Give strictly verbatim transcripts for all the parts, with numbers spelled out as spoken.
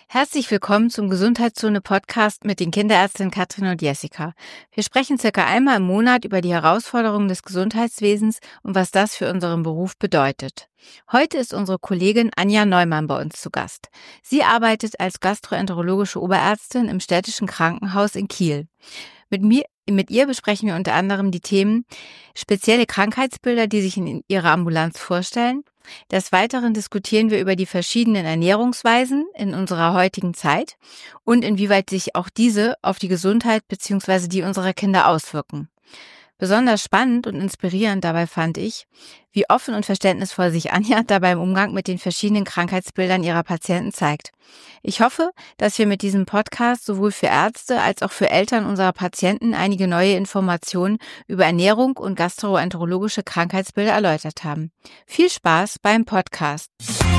Herzlich willkommen zum Gesundheitszone-Podcast mit den Kinderärztinnen Katrin und Jessica. Wir sprechen circa einmal im Monat über die Herausforderungen des Gesundheitswesens und was das für unseren Beruf bedeutet. Heute ist unsere Kollegin Anja Neumann bei uns zu Gast. Sie arbeitet als gastroenterologische Oberärztin im Städtischen Krankenhaus in Kiel. Mit mir, mit ihr besprechen wir unter anderem die Themen spezielle Krankheitsbilder, die sich in ihrer Ambulanz vorstellen. Des Weiteren diskutieren wir über die verschiedenen Ernährungsweisen in unserer heutigen Zeit und inwieweit sich auch diese auf die Gesundheit bzw. die unserer Kinder auswirken. Besonders spannend und inspirierend dabei fand ich, wie offen und verständnisvoll sich Anja dabei im Umgang mit den verschiedenen Krankheitsbildern ihrer Patienten zeigt. Ich hoffe, dass wir mit diesem Podcast sowohl für Ärzte als auch für Eltern unserer Patienten einige neue Informationen über Ernährung und gastroenterologische Krankheitsbilder erläutert haben. Viel Spaß beim Podcast!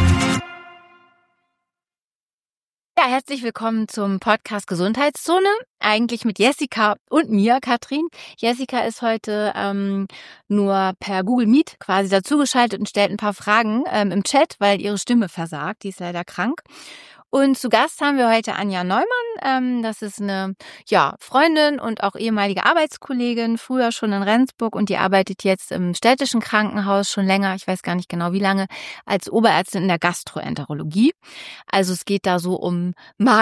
Ja, herzlich willkommen zum Podcast Gesundheitszone, eigentlich mit Jessica und mir, Katrin. Jessica ist heute ähm, nur per Google Meet quasi dazugeschaltet und stellt ein paar Fragen ähm, im Chat, weil ihre Stimme versagt, die ist leider krank. Und zu Gast haben wir heute Anja Neumann. Ähm, das ist eine ja, Freundin und auch ehemalige Arbeitskollegin, früher schon in Rendsburg, und die arbeitet jetzt im Städtischen Krankenhaus schon länger, ich weiß gar nicht genau wie lange, als Oberärztin in der Gastroenterologie. Also es geht da so um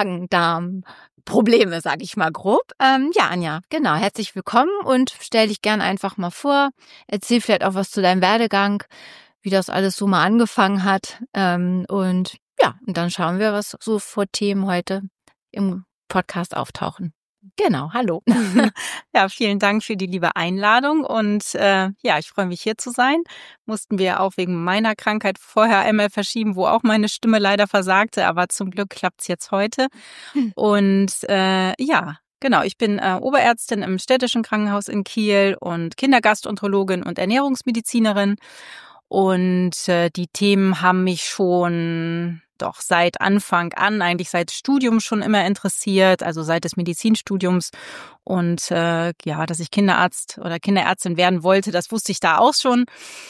Magen-Darm-Probleme, sage ich mal grob. Ähm, ja, Anja, genau, herzlich willkommen und stell dich gern einfach mal vor. Erzähl vielleicht auch was zu deinem Werdegang, wie das alles so mal angefangen hat. Ähm, und ja, und dann schauen wir, was so vor Themen heute im Podcast auftauchen. Genau, hallo. Ja, vielen Dank für die liebe Einladung und äh, ja, ich freue mich, hier zu sein. Mussten wir auch wegen meiner Krankheit vorher einmal verschieben, wo auch meine Stimme leider versagte, aber zum Glück klappt's jetzt heute. Und äh, ja, genau, ich bin äh, Oberärztin im Städtischen Krankenhaus in Kiel und Kindergastroenterologin und Ernährungsmedizinerin. Und äh, die Themen haben mich schon doch seit Anfang an, eigentlich seit Studium schon immer interessiert, also seit des Medizinstudiums. Und äh, ja, dass ich Kinderarzt oder Kinderärztin werden wollte, das wusste ich da auch schon.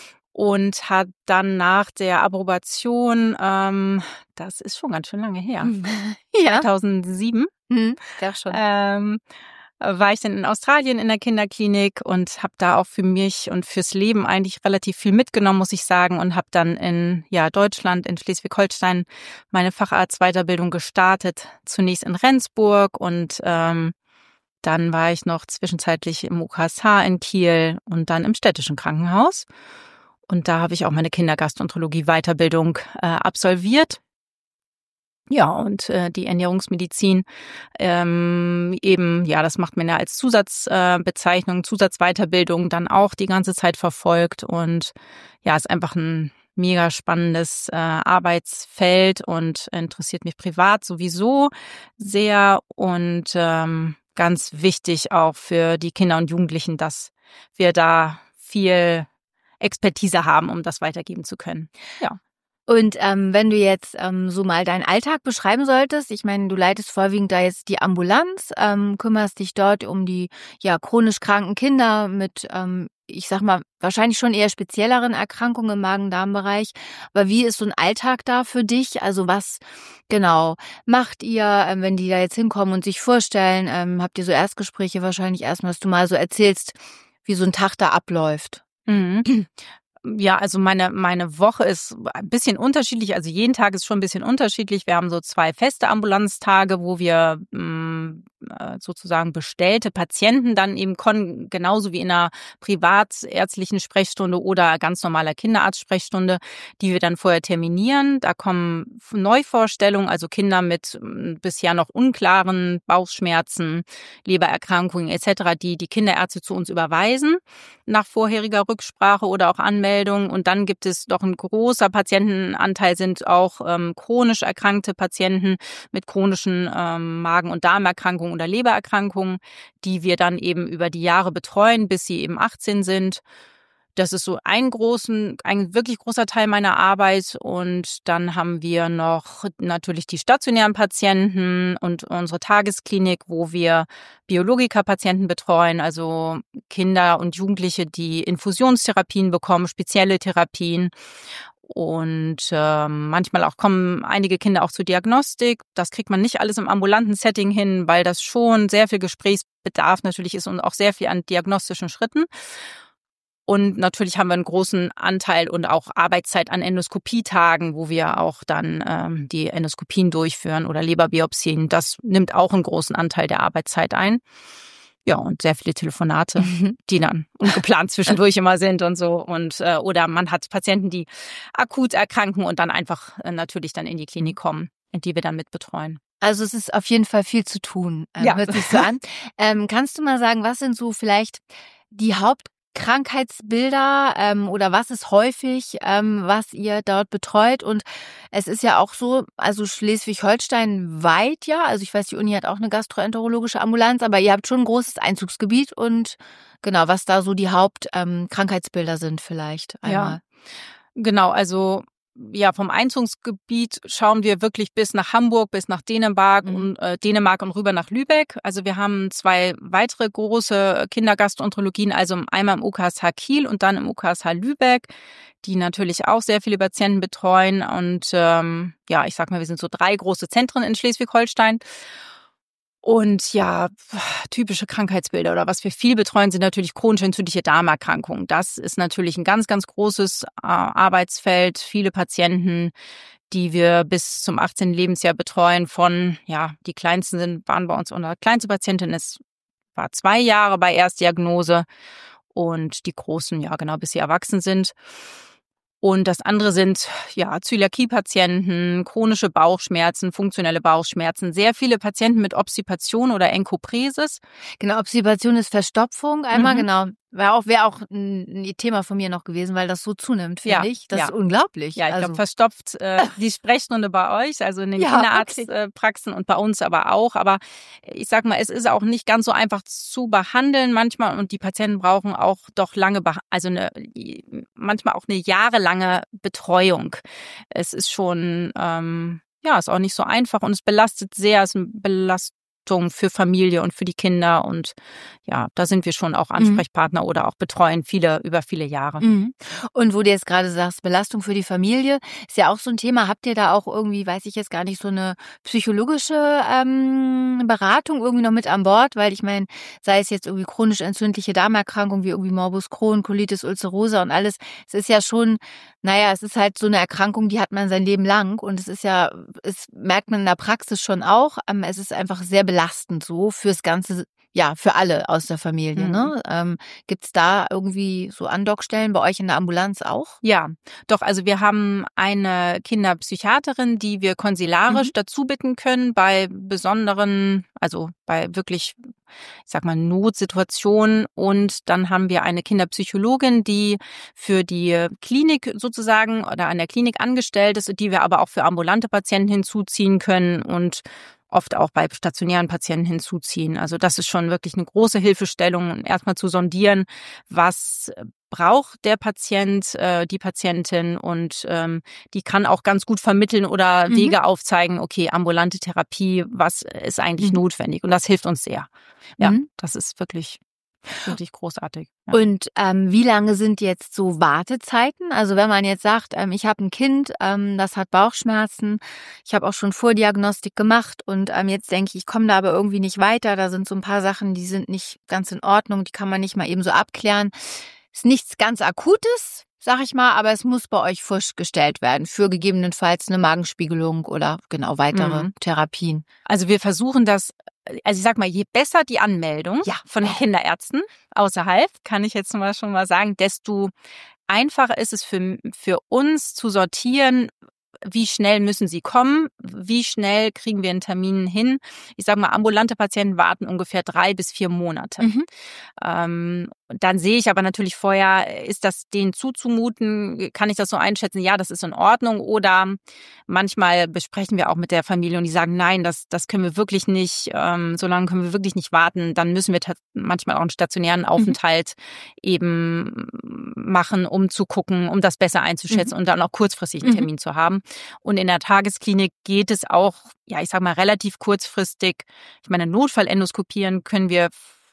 Und hat dann nach der Approbation, ähm, das ist schon ganz schön lange her, Ja. zweitausendsieben, Hm, ja schon. ähm, war ich dann in Australien in der Kinderklinik und habe da auch für mich und fürs Leben eigentlich relativ viel mitgenommen, muss ich sagen, und habe dann in ja Deutschland, in Schleswig-Holstein meine Facharztweiterbildung gestartet, zunächst in Rendsburg und ähm, dann war ich noch zwischenzeitlich im U K S H in Kiel und dann im Städtischen Krankenhaus. Und da habe ich auch meine Kindergastroenterologie-Weiterbildung äh, absolviert. Ja, und äh, die Ernährungsmedizin ähm, eben, ja, das macht man ja als Zusatzbezeichnung, äh, Zusatzweiterbildung dann auch die ganze Zeit verfolgt. Und ja, ist einfach ein mega spannendes äh, Arbeitsfeld und interessiert mich privat sowieso sehr. Und ähm, ganz wichtig auch für die Kinder und Jugendlichen, dass wir da viel Expertise haben, um das weitergeben zu können. Ja. Und ähm, wenn du jetzt ähm, so mal deinen Alltag beschreiben solltest, ich meine, du leitest vorwiegend da jetzt die Ambulanz, ähm, kümmerst dich dort um die ja chronisch kranken Kinder mit, ähm, ich sag mal, wahrscheinlich schon eher spezielleren Erkrankungen im Magen-Darm-Bereich. Aber wie ist so ein Alltag da für dich? Also was genau macht ihr, ähm, wenn die da jetzt hinkommen und sich vorstellen? Ähm, habt ihr so Erstgespräche wahrscheinlich erstmal, dass du mal so erzählst, wie so ein Tag da abläuft? Mhm. Ja, also meine meine Woche ist ein bisschen unterschiedlich. Also jeden Tag ist schon ein bisschen unterschiedlich. Wir haben so zwei feste Ambulanztage, wo wir mh, sozusagen bestellte Patienten dann eben kon genauso wie in einer privatärztlichen Sprechstunde oder ganz normaler Kinderarztsprechstunde, die wir dann vorher terminieren. Da kommen Neuvorstellungen, also Kinder mit mh, bisher noch unklaren Bauchschmerzen, Lebererkrankungen et cetera, die die Kinderärzte zu uns überweisen nach vorheriger Rücksprache oder auch Anmeldung. Und dann gibt es doch ein großer Patientenanteil, sind auch ähm, chronisch erkrankte Patienten mit chronischen ähm, Magen- und Darmerkrankungen oder Lebererkrankungen, die wir dann eben über die Jahre betreuen, bis sie eben achtzehn sind. Das ist so ein großen, ein wirklich großer Teil meiner Arbeit. Und dann haben wir noch natürlich die stationären Patienten und unsere Tagesklinik, wo wir Biologiker-Patienten betreuen, also Kinder und Jugendliche, die Infusionstherapien bekommen, spezielle Therapien. Und äh, manchmal auch kommen einige Kinder auch zur Diagnostik. Das kriegt man nicht alles im ambulanten Setting hin, weil das schon sehr viel Gesprächsbedarf natürlich ist und auch sehr viel an diagnostischen Schritten. Und natürlich haben wir einen großen Anteil und auch Arbeitszeit an Endoskopietagen, wo wir auch dann ähm, die Endoskopien durchführen oder Leberbiopsien. Das nimmt auch einen großen Anteil der Arbeitszeit ein. Ja, und sehr viele Telefonate, die dann ungeplant zwischendurch immer sind und so. Und äh, oder man hat Patienten, die akut erkranken und dann einfach äh, natürlich dann in die Klinik kommen, die wir dann mit betreuen. Also es ist auf jeden Fall viel zu tun, ähm, Ja. hört sich so an. Ähm, kannst du mal sagen, was sind so vielleicht die Hauptkrankheitsbilder ähm, oder was ist häufig, ähm, was ihr dort betreut? Und es ist ja auch so, also Schleswig-Holstein weit ja, also ich weiß, die Uni hat auch eine gastroenterologische Ambulanz, aber ihr habt schon ein großes Einzugsgebiet und genau, was da so die Hauptkrankheitsbilder ähm, sind vielleicht einmal. Ja, genau, also ja, vom Einzugsgebiet schauen wir wirklich bis nach Hamburg, bis nach Dänemark Mhm. und äh, Dänemark und rüber nach Lübeck. Also wir haben zwei weitere große Kindergastroenterologien, also einmal im U K S H Kiel und dann im U K S H Lübeck, die natürlich auch sehr viele Patienten betreuen. Und ähm, ja, ich sag mal, wir sind so drei große Zentren in Schleswig-Holstein. Und ja, typische Krankheitsbilder oder was wir viel betreuen, sind natürlich chronisch entzündliche Darmerkrankungen. Das ist natürlich ein ganz, ganz großes äh, Arbeitsfeld. Viele Patienten, die wir bis zum achtzehnten Lebensjahr betreuen von, ja, die kleinsten sind, waren bei uns, unsere kleinste Patientin ist, war zwei Jahre bei Erstdiagnose und die großen, ja genau, bis sie erwachsen sind. Und das andere sind ja Zöliakie-Patienten, chronische Bauchschmerzen, funktionelle Bauchschmerzen, sehr viele Patienten mit Obstipation oder Enkopresis. Genau, Obstipation ist Verstopfung einmal, Mhm. genau. Wäre auch, wäre auch ein Thema von mir noch gewesen, weil das so zunimmt, finde Ja, ich. Das ja. ist unglaublich. Ja, ich also. glaube, verstopft äh, die Sprechstunde bei euch, also in den Ja, Kinderarztpraxen okay. äh, und bei uns aber auch. Aber ich sag mal, es ist auch nicht ganz so einfach zu behandeln manchmal und die Patienten brauchen auch doch lange, Beh- also eine, manchmal auch eine jahrelange Betreuung. Es ist schon, ähm, ja, ist auch nicht so einfach und es belastet sehr, es ist eine Belastung für Familie und für die Kinder und ja, da sind wir schon auch Ansprechpartner mhm. oder auch betreuen viele über viele Jahre. Mhm. Und wo du jetzt gerade sagst, Belastung für die Familie, ist ja auch so ein Thema. Habt ihr da auch irgendwie, weiß ich jetzt gar nicht, so eine psychologische ähm, Beratung irgendwie noch mit an Bord? Weil ich meine, sei es jetzt irgendwie chronisch entzündliche Darmerkrankung wie irgendwie Morbus Crohn, Colitis ulcerosa und alles, es ist ja schon, naja, es ist halt so eine Erkrankung, die hat man sein Leben lang und es ist ja, es merkt man in der Praxis schon auch, ähm, es ist einfach sehr belastend so fürs ganze, ja, für alle aus der Familie, Mhm. ne? Ähm, gibt's da irgendwie so Andockstellen bei euch in der Ambulanz auch? Ja, doch, also wir haben eine Kinderpsychiaterin, die wir konsilarisch Mhm. dazu bitten können bei besonderen, also bei wirklich, ich sag mal, Notsituationen. Und dann haben wir eine Kinderpsychologin, die für die Klinik sozusagen oder an der Klinik angestellt ist, die wir aber auch für ambulante Patienten hinzuziehen können und oft auch bei stationären Patienten hinzuziehen. Also das ist schon wirklich eine große Hilfestellung, erstmal zu sondieren, was braucht der Patient, äh, die Patientin und ähm, die kann auch ganz gut vermitteln oder Mhm. Wege aufzeigen, okay, ambulante Therapie, was ist eigentlich Mhm. notwendig? Und das hilft uns sehr. Ja, Mhm. das ist wirklich, wirklich großartig. Ja. Und ähm, wie lange sind jetzt so Wartezeiten? Also wenn man jetzt sagt, ähm, ich habe ein Kind, ähm, das hat Bauchschmerzen, ich habe auch schon Vordiagnostik gemacht und ähm, jetzt denke ich, ich komme da aber irgendwie nicht weiter. Da sind so ein paar Sachen, die sind nicht ganz in Ordnung, die kann man nicht mal eben so abklären. Ist nichts ganz Akutes, sag ich mal, aber es muss bei euch frisch gestellt werden für gegebenenfalls eine Magenspiegelung oder genau weitere Mhm. Therapien. Also wir versuchen das, also ich sag mal, je besser die Anmeldung Ja. von den Kinderärzten außerhalb, kann ich jetzt mal schon mal sagen, desto einfacher ist es für, für uns zu sortieren, wie schnell müssen sie kommen, wie schnell kriegen wir einen Termin hin. Ich sage mal, ambulante Patienten warten ungefähr drei bis vier Monate. Mhm. Ähm, dann sehe ich aber natürlich vorher, ist das denen zuzumuten, kann ich das so einschätzen, ja, das ist in Ordnung oder manchmal besprechen wir auch mit der Familie und die sagen, nein, das, das können wir wirklich nicht, ähm, so lange können wir wirklich nicht warten, dann müssen wir manchmal auch einen stationären Aufenthalt mhm. eben machen, um zu gucken, um das besser einzuschätzen mhm. und dann auch kurzfristig einen Termin mhm. zu haben. Und in der Tagesklinik geht es auch, ja, ich sag mal, relativ kurzfristig. Ich meine, Notfallendoskopieren können wir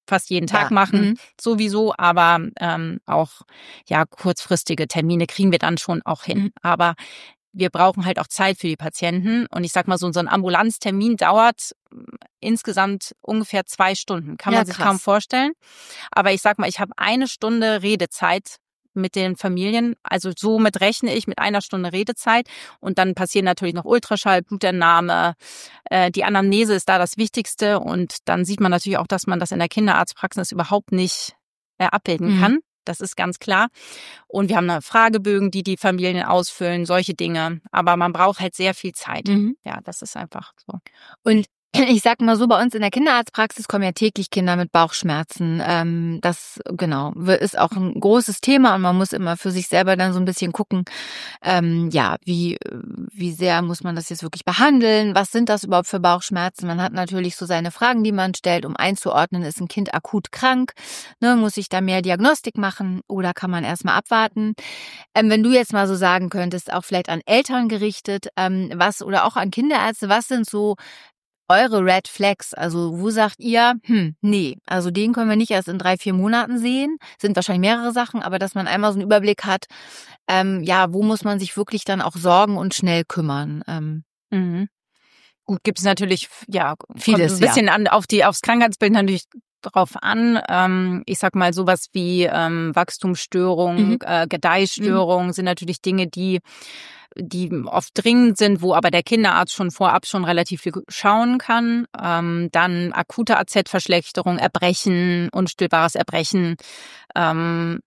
fast jeden Tag Ja. machen, Mhm. sowieso, aber ähm, auch ja kurzfristige Termine kriegen wir dann schon auch hin. Mhm. Aber wir brauchen halt auch Zeit für die Patienten. Und ich sag mal, so, so ein Ambulanztermin dauert mm, insgesamt ungefähr zwei Stunden. Kann Ja, man sich krass. kaum vorstellen. Aber ich sag mal, ich habe eine Stunde Redezeit mit den Familien. Also somit rechne ich mit einer Stunde Redezeit. Und dann passieren natürlich noch Ultraschall, Blutentnahme. Äh, die Anamnese ist da das Wichtigste. Und dann sieht man natürlich auch, dass man das in der Kinderarztpraxis überhaupt nicht äh, abbilden Mhm. kann. Das ist ganz klar. Und wir haben eine Fragebögen, die die Familien ausfüllen, solche Dinge. Aber man braucht halt sehr viel Zeit. Mhm. Ja, das ist einfach so. Und ich sag mal so, bei uns in der Kinderarztpraxis kommen ja täglich Kinder mit Bauchschmerzen. Ähm, das, genau, ist auch ein großes Thema und man muss immer für sich selber dann so ein bisschen gucken, ähm, ja, wie, wie sehr muss man das jetzt wirklich behandeln? Was sind das überhaupt für Bauchschmerzen? Man hat natürlich so seine Fragen, die man stellt, um einzuordnen, ist ein Kind akut krank? Ne, muss ich da mehr Diagnostik machen oder kann man erstmal abwarten? Ähm, wenn du jetzt mal so sagen könntest, auch vielleicht an Eltern gerichtet, ähm, was oder auch an Kinderärzte, was sind so eure Red Flags? Also wo sagt ihr, hm, nee, also den können wir nicht erst in drei, vier Monaten sehen. Sind wahrscheinlich mehrere Sachen, aber dass man einmal so einen Überblick hat, ähm, ja, wo muss man sich wirklich dann auch sorgen und schnell kümmern? Ähm, Mhm. Gut, gibt es natürlich, ja, kommt Vieles, ein bisschen an, auf die, aufs Krankheitsbild natürlich drauf an. Ähm, ich sag mal, sowas wie ähm, Wachstumsstörungen, Mhm. äh, Gedeihstörungen sind natürlich Dinge, die die oft dringend sind, wo aber der Kinderarzt schon vorab schon relativ viel schauen kann. Ähm, dann akute A Z-Verschlechterung, Erbrechen, unstillbares Erbrechen, ähm,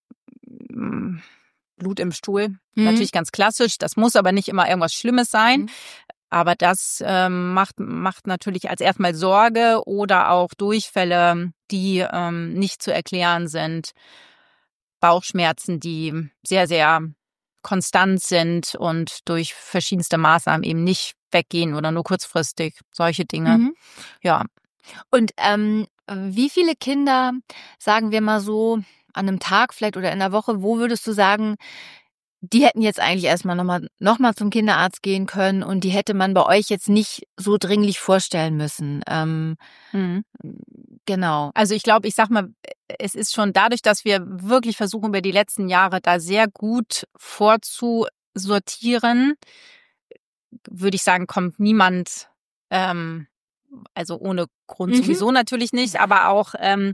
Blut im Stuhl. Mhm. Natürlich ganz klassisch. Das muss aber nicht immer irgendwas Schlimmes sein. Mhm. Aber das ähm, macht, macht natürlich als erstmal Sorge oder auch Durchfälle, die ähm, nicht zu erklären sind. Bauchschmerzen, die sehr, sehr konstant sind und durch verschiedenste Maßnahmen eben nicht weggehen oder nur kurzfristig. Solche Dinge. Mhm. Ja. Und ähm, wie viele Kinder, sagen wir mal so, an einem Tag vielleicht oder in der Woche, wo würdest du sagen, die hätten jetzt eigentlich erstmal nochmal noch mal zum Kinderarzt gehen können und die hätte man bei euch jetzt nicht so dringlich vorstellen müssen? Ähm, Mhm. genau. Also ich glaube, ich sag mal, es ist schon dadurch, dass wir wirklich versuchen, über die letzten Jahre da sehr gut vorzusortieren, würde ich sagen, kommt niemand, ähm, also ohne Grund Mhm. sowieso natürlich nicht, aber auch, ähm,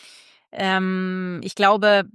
ähm, ich glaube,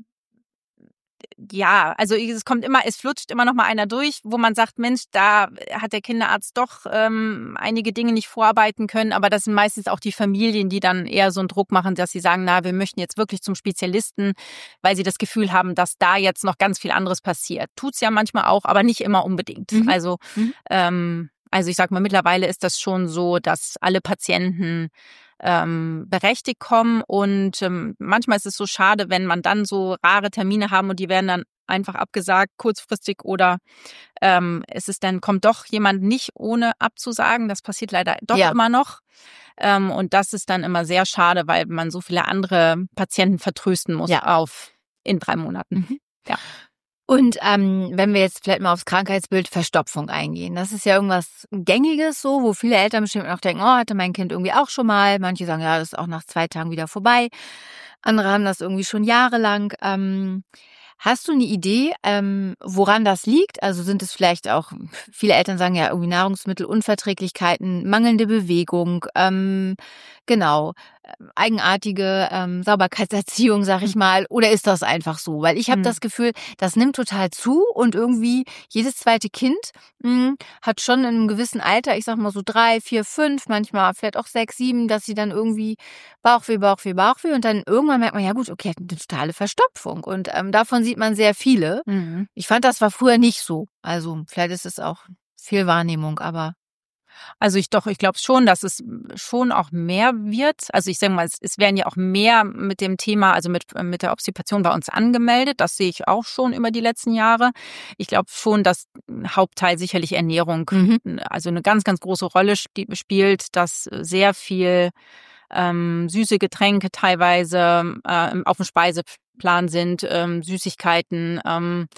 ja, also es kommt immer, es flutscht immer noch mal einer durch, wo man sagt, Mensch, da hat der Kinderarzt doch ähm, einige Dinge nicht vorarbeiten können, aber das sind meistens auch die Familien, die dann eher so einen Druck machen, dass sie sagen, na, wir möchten jetzt wirklich zum Spezialisten, weil sie das Gefühl haben, dass da jetzt noch ganz viel anderes passiert. Tut's ja manchmal auch, aber nicht immer unbedingt. Mhm. Also, Mhm. ähm, also ich sag mal, mittlerweile ist das schon so, dass alle Patienten ähm, berechtigt kommen und ähm, manchmal ist es so schade, wenn man dann so rare Termine haben und die werden dann einfach abgesagt, kurzfristig oder ähm, es ist dann, kommt doch jemand nicht ohne abzusagen. Das passiert leider doch Ja. immer noch. Ähm, und das ist dann immer sehr schade, weil man so viele andere Patienten vertrösten muss Ja. auf in drei Monaten. Mhm. Ja. Und ähm, wenn wir jetzt vielleicht mal aufs Krankheitsbild Verstopfung eingehen, das ist ja irgendwas Gängiges so, wo viele Eltern bestimmt auch denken, oh, hatte mein Kind irgendwie auch schon mal. Manche sagen, ja, das ist auch nach zwei Tagen wieder vorbei. Andere haben das irgendwie schon jahrelang. Ähm, hast du eine Idee, ähm, woran das liegt? Also sind es vielleicht auch, viele Eltern sagen ja irgendwie Nahrungsmittelunverträglichkeiten, mangelnde Bewegung, ähm, genau, eigenartige ähm, Sauberkeitserziehung, sag ich mal, oder ist das einfach so? Weil ich habe Mhm. das Gefühl, das nimmt total zu und irgendwie jedes zweite Kind mh, hat schon in einem gewissen Alter, ich sag mal so drei, vier, fünf, manchmal vielleicht auch sechs, sieben, dass sie dann irgendwie Bauchweh, Bauchweh, Bauchweh und dann irgendwann merkt man, ja gut, okay, hat eine totale Verstopfung und ähm, davon sieht man sehr viele. Mhm. Ich fand, das war früher nicht so. Also vielleicht ist es auch viel Wahrnehmung, aber Also ich doch, ich glaube schon, dass es schon auch mehr wird. Also ich sage mal, es, es werden ja auch mehr mit dem Thema, also mit, mit der Obstipation bei uns angemeldet. Das sehe ich auch schon über die letzten Jahre. Ich glaube schon, dass ein Hauptteil sicherlich Ernährung, mhm. also eine ganz, ganz große Rolle spielt, dass sehr viel ähm, süße Getränke teilweise äh, auf dem Speiseplan sind, ähm, Süßigkeiten, ähm,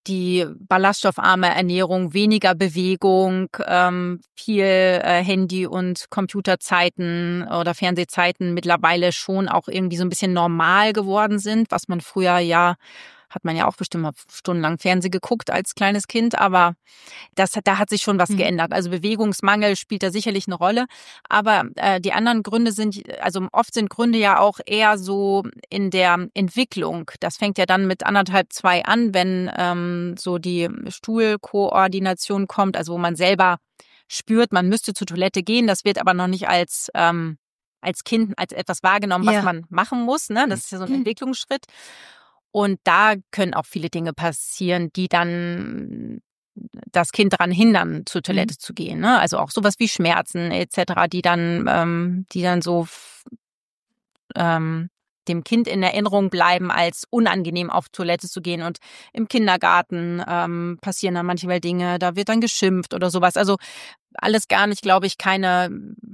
die ballaststoffarme Ernährung, weniger Bewegung, ähm, viel äh, Handy- und Computerzeiten oder Fernsehzeiten mittlerweile schon auch irgendwie so ein bisschen normal geworden sind, was man früher ja, hat man ja auch bestimmt mal stundenlang Fernsehen geguckt als kleines Kind, aber das, da hat sich schon was Mhm. geändert. Also Bewegungsmangel spielt da sicherlich eine Rolle. Aber äh, die anderen Gründe sind, also oft sind Gründe ja auch eher so in der Entwicklung. Das fängt ja dann mit anderthalb, zwei an, wenn ähm, so die Stuhlkoordination kommt, also wo man selber spürt, man müsste zur Toilette gehen. Das wird aber noch nicht als ähm, als Kind als etwas wahrgenommen, was Ja. man machen muss. Ne? Das ist ja so ein Entwicklungsschritt. Und da können auch viele Dinge passieren, die dann das Kind daran hindern, zur Toilette Mhm. zu gehen. Ne? Also auch sowas wie Schmerzen et cetera, die dann, ähm, die dann so ähm, dem Kind in Erinnerung bleiben, als unangenehm auf Toilette zu gehen. Und im Kindergarten ähm, passieren dann manchmal Dinge, da wird dann geschimpft oder sowas. Also alles gar nicht, glaube ich, keine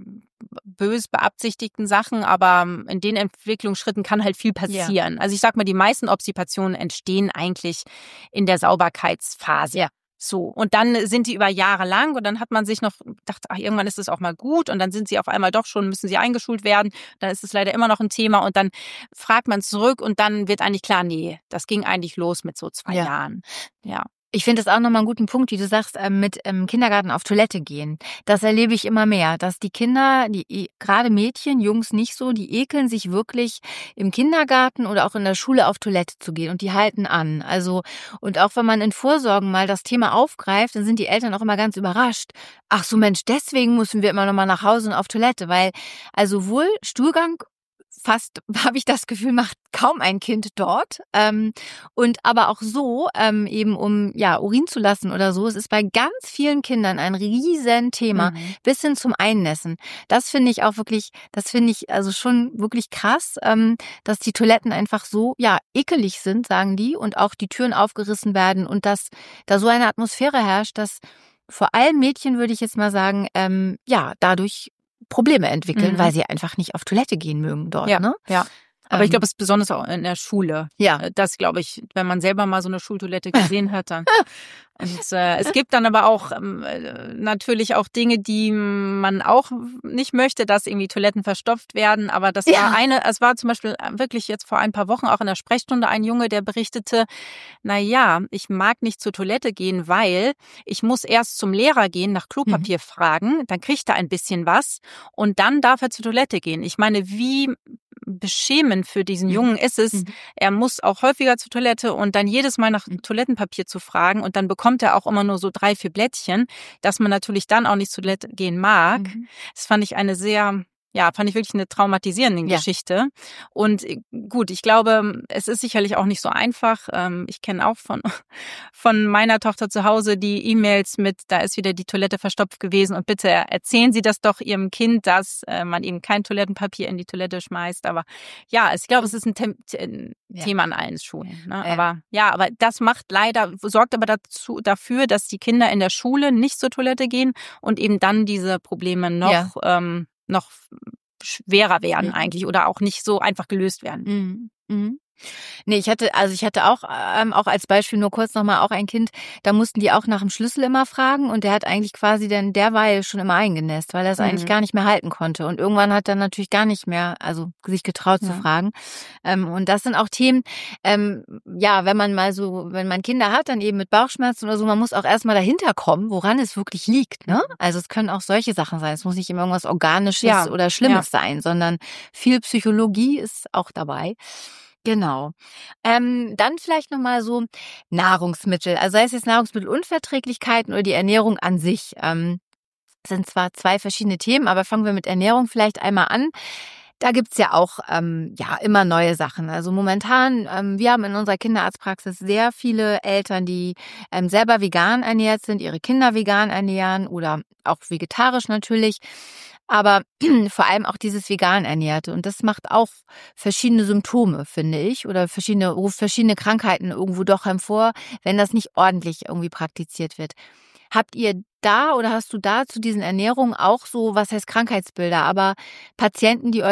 bös beabsichtigten Sachen, aber in den Entwicklungsschritten kann halt viel passieren. Ja. Also ich sag mal, die meisten Obstipationen entstehen eigentlich in der Sauberkeitsphase. Ja. So. Und dann sind die über Jahre lang und dann hat man sich noch gedacht, ach, irgendwann ist es auch mal gut und dann sind sie auf einmal doch schon, müssen sie eingeschult werden. Dann ist es leider immer noch ein Thema und dann fragt man zurück und dann wird eigentlich klar, nee, das ging eigentlich los mit so zwei Ja. Jahren. Ja. Ich finde das auch nochmal einen guten Punkt, wie du sagst, ähm, mit im Kindergarten auf Toilette gehen. Das erlebe ich immer mehr, dass die Kinder, die gerade Mädchen, Jungs nicht so, die ekeln sich wirklich im Kindergarten oder auch in der Schule auf Toilette zu gehen und die halten an. Also, und auch wenn man in Vorsorgen mal das Thema aufgreift, dann sind die Eltern auch immer ganz überrascht. Ach so Mensch, deswegen müssen wir immer nochmal nach Hause und auf Toilette, weil also wohl Stuhlgang fast, habe ich das Gefühl, macht kaum ein Kind dort. Ähm, und aber auch so, ähm, eben um ja Urin zu lassen oder so, es ist bei ganz vielen Kindern ein riesen Thema, Mhm. bis hin zum Einnässen. Das finde ich auch wirklich, das finde ich also schon wirklich krass, ähm, dass die Toiletten einfach so, ja, ekelig sind, sagen die, und auch die Türen aufgerissen werden und dass da so eine Atmosphäre herrscht, dass vor allem Mädchen, würde ich jetzt mal sagen, ähm, ja, dadurch Probleme entwickeln, Mhm. weil sie einfach nicht auf Toilette gehen mögen dort, Ja, ne? ja. Aber ich Ähm, glaube, es ist besonders auch in der Schule. Ja. Äh, Das glaube ich, wenn man selber mal so eine Schultoilette gesehen hat, dann. Und äh, es gibt dann aber auch ähm, äh, natürlich auch Dinge, die man auch nicht möchte, dass irgendwie Toiletten verstopft werden. Aber das Ja. war eine, es war zum Beispiel wirklich jetzt vor ein paar Wochen auch in der Sprechstunde ein Junge, der berichtete, na ja, ich mag nicht zur Toilette gehen, weil ich muss erst zum Lehrer gehen, nach Klopapier fragen, dann kriegt er ein bisschen was und dann darf er zur Toilette gehen. Ich meine, wie beschämend für diesen Jungen ist es, Mhm. er muss auch häufiger zur Toilette und dann jedes Mal nach Toilettenpapier zu fragen und dann bekommt er auch immer nur so drei, vier Blättchen, dass man natürlich dann auch nicht zur Toilette gehen mag. Mhm. Das fand ich eine sehr, ja, fand ich wirklich eine traumatisierende Ja. Geschichte. Und äh, gut, ich glaube, es ist sicherlich auch nicht so einfach. Ähm, Ich kenne auch von, von meiner Tochter zu Hause die E-Mails mit, da ist wieder die Toilette verstopft gewesen und bitte erzählen Sie das doch Ihrem Kind, dass äh, man eben kein Toilettenpapier in die Toilette schmeißt. Aber ja, ich glaube, es ist ein Tem ein Ja. Thema an allen Schulen. Ne? Ja. Aber ja, aber das macht leider, sorgt aber dazu, dafür, dass die Kinder in der Schule nicht zur Toilette gehen und eben dann diese Probleme noch, Ja. ähm, noch schwerer werden Mhm. eigentlich oder auch nicht so einfach gelöst werden. Mhm. Mhm. Nee, ich hatte, also ich hatte auch, ähm, auch als Beispiel nur kurz nochmal auch ein Kind, da mussten die auch nach dem Schlüssel immer fragen und der hat eigentlich quasi dann derweil schon immer eingenässt, weil er es Mhm. eigentlich gar nicht mehr halten konnte. Und irgendwann hat er natürlich gar nicht mehr, also sich getraut zu Ja. fragen. Ähm, und das sind auch Themen, ähm, ja, wenn man mal so, wenn man Kinder hat, dann eben mit Bauchschmerzen oder so, man muss auch erstmal dahinter kommen, woran es wirklich liegt, ne? Also es können auch solche Sachen sein. Es muss nicht immer irgendwas Organisches Ja. oder Schlimmes sein, sondern viel Psychologie ist auch dabei. Genau. Ähm, dann vielleicht nochmal so Nahrungsmittel, also sei es jetzt Nahrungsmittelunverträglichkeiten oder die Ernährung an sich. Ähm, sind zwar zwei verschiedene Themen, aber fangen wir mit Ernährung vielleicht einmal an. Da gibt's ja auch ähm, ja immer neue Sachen. Also momentan, ähm, wir haben in unserer Kinderarztpraxis sehr viele Eltern, die ähm, selber vegan ernährt sind, ihre Kinder vegan ernähren oder auch vegetarisch natürlich. Aber vor allem auch dieses vegan Ernährte. Und das macht auch verschiedene Symptome, finde ich, oder verschiedene, ruft verschiedene Krankheiten irgendwo doch hervor, wenn das nicht ordentlich irgendwie praktiziert wird. Habt ihr da oder hast du da zu diesen Ernährungen auch so, was heißt Krankheitsbilder, aber Patienten, die euch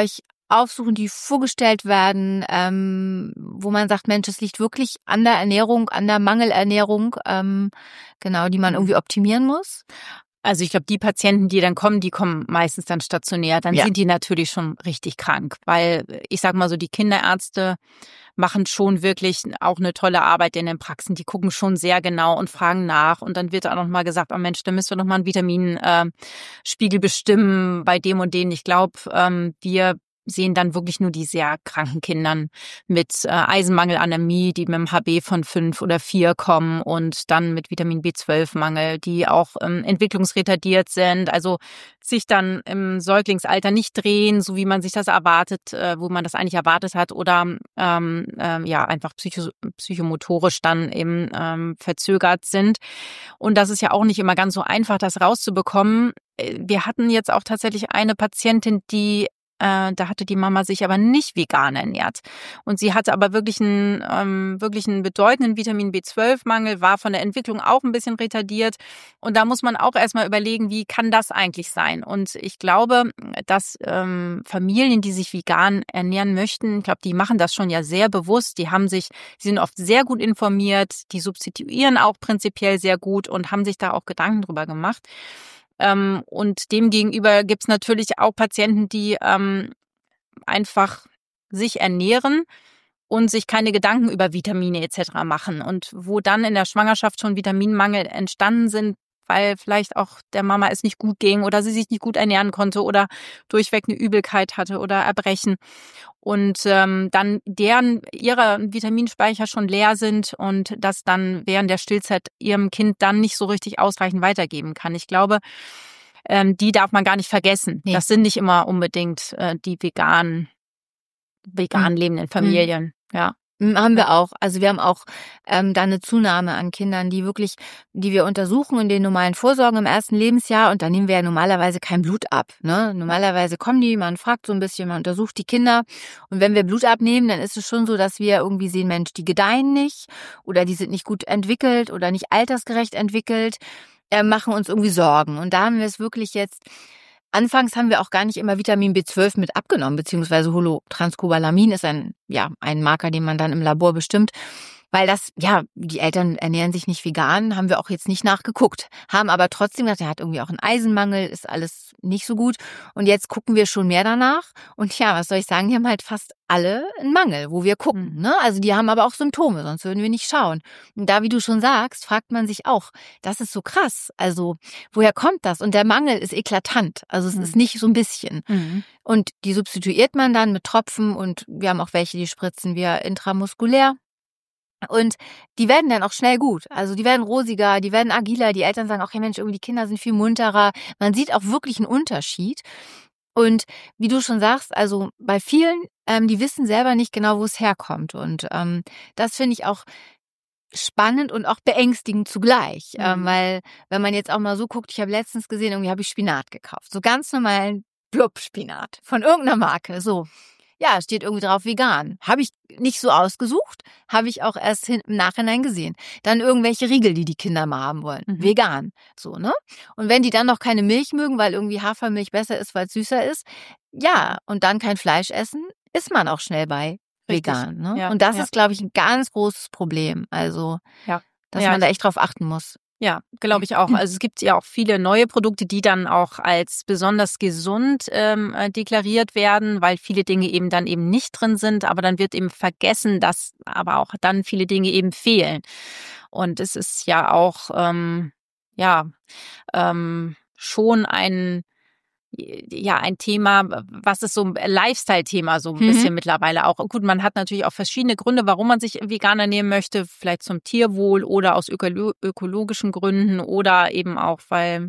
aufsuchen, die vorgestellt werden, ähm, wo man sagt, Mensch, es liegt wirklich an der Ernährung, an der Mangelernährung, ähm, genau, die man irgendwie optimieren muss? Also ich glaube, die Patienten, die dann kommen, die kommen meistens dann stationär. Dann Ja. sind die natürlich schon richtig krank, weil ich sag mal so, die Kinderärzte machen schon wirklich auch eine tolle Arbeit in den Praxen. Die gucken schon sehr genau und fragen nach. Und dann wird auch noch mal gesagt, oh Mensch, da müssen wir noch mal einen Vitaminspiegel bestimmen bei dem und den. Ich glaube, ähm, wir sehen dann wirklich nur die sehr kranken Kindern mit äh, Eisenmangel, Anämie, die mit einem H B von fünf oder vier kommen und dann mit Vitamin B zwölf Mangel, die auch ähm, entwicklungsretardiert sind, also sich dann im Säuglingsalter nicht drehen, so wie man sich das erwartet, äh, wo man das eigentlich erwartet hat, oder ähm, ähm, ja einfach psycho psychomotorisch dann eben ähm, verzögert sind. Und das ist ja auch nicht immer ganz so einfach, das rauszubekommen. Wir hatten jetzt auch tatsächlich eine Patientin, die Äh, da hatte die Mama sich aber nicht vegan ernährt. Und sie hatte aber wirklich einen, ähm, wirklich einen bedeutenden Vitamin B zwölf Mangel, war von der Entwicklung auch ein bisschen retardiert. Und da muss man auch erstmal überlegen, wie kann das eigentlich sein? Und ich glaube, dass ähm, Familien, die sich vegan ernähren möchten, ich glaube, die machen das schon ja sehr bewusst. Die haben sich, die sind oft sehr gut informiert, die substituieren auch prinzipiell sehr gut und haben sich da auch Gedanken drüber gemacht. Ähm, und demgegenüber gibt's natürlich auch Patienten, die ähm, einfach sich ernähren und sich keine Gedanken über Vitamine et cetera machen. Und wo dann in der Schwangerschaft schon Vitaminmangel entstanden sind, weil vielleicht auch der Mama es nicht gut ging oder sie sich nicht gut ernähren konnte oder durchweg eine Übelkeit hatte oder Erbrechen. Und ähm, dann deren ihre Vitaminspeicher schon leer sind und das dann während der Stillzeit ihrem Kind dann nicht so richtig ausreichend weitergeben kann. Ich glaube, ähm, die darf man gar nicht vergessen. Nee. Das sind nicht immer unbedingt äh, die vegan, vegan mhm. lebenden Familien. Mhm. Ja. Haben wir auch. Also wir haben auch ähm, da eine Zunahme an Kindern, die wirklich, die wir untersuchen in den normalen Vorsorgen im ersten Lebensjahr, und da nehmen wir ja normalerweise kein Blut ab. Ne? Normalerweise kommen die, man fragt so ein bisschen, man untersucht die Kinder, und wenn wir Blut abnehmen, dann ist es schon so, dass wir irgendwie sehen, Mensch, die gedeihen nicht oder die sind nicht gut entwickelt oder nicht altersgerecht entwickelt, äh, machen uns irgendwie Sorgen. Und da haben wir es wirklich jetzt... Anfangs haben wir auch gar nicht immer Vitamin B zwölf mit abgenommen, beziehungsweise Holotranscobalamin ist ein, ja, ein Marker, den man dann im Labor bestimmt. Weil das, ja, die Eltern ernähren sich nicht vegan, haben wir auch jetzt nicht nachgeguckt. Haben aber trotzdem gesagt, er hat irgendwie auch einen Eisenmangel, ist alles nicht so gut. Und jetzt gucken wir schon mehr danach. Und ja, was soll ich sagen, die haben halt fast alle einen Mangel, wo wir gucken. Mhm. Ne? Also die haben aber auch Symptome, sonst würden wir nicht schauen. Und da, wie du schon sagst, fragt man sich auch, das ist so krass. Also woher kommt das? Und der Mangel ist eklatant. Also es mhm. ist nicht so ein bisschen. Mhm. Und die substituiert man dann mit Tropfen, und wir haben auch welche, die spritzen wir intramuskulär. Und die werden dann auch schnell gut. Also die werden rosiger, die werden agiler. Die Eltern sagen auch, hey Mensch, irgendwie die Kinder sind viel munterer. Man sieht auch wirklich einen Unterschied. Und wie du schon sagst, also bei vielen, ähm, die wissen selber nicht genau, wo es herkommt. Und ähm, das finde ich auch spannend und auch beängstigend zugleich. Mhm. Ähm, weil wenn man jetzt auch mal so guckt, ich habe letztens gesehen, irgendwie habe ich Spinat gekauft. So ganz normalen Blub-Spinat von irgendeiner Marke. So. Ja, steht irgendwie drauf vegan. Habe ich nicht so ausgesucht, habe ich auch erst hin, im Nachhinein gesehen. Dann irgendwelche Riegel, die die Kinder mal haben wollen. Mhm. Vegan. So, ne? Und wenn die dann noch keine Milch mögen, weil irgendwie Hafermilch besser ist, weil es süßer ist, ja, und dann kein Fleisch essen, ist man auch schnell bei Richtig. Vegan. Ne? Ja, und das ja. ist, glaube ich, ein ganz großes Problem. Also, ja. dass ja, man da echt drauf achten muss. Ja, glaube ich auch. Also es gibt ja auch viele neue Produkte, die dann auch als besonders gesund ähm, deklariert werden, weil viele Dinge eben dann eben nicht drin sind. Aber dann wird eben vergessen, dass aber auch dann viele Dinge eben fehlen. Und es ist ja auch ähm, ja ähm, schon ein ja, ein Thema, was ist so ein Lifestyle-Thema so ein mhm. bisschen mittlerweile auch. Gut, man hat natürlich auch verschiedene Gründe, warum man sich vegan ernähren möchte, vielleicht zum Tierwohl oder aus ökolo- ökologischen Gründen oder eben auch, weil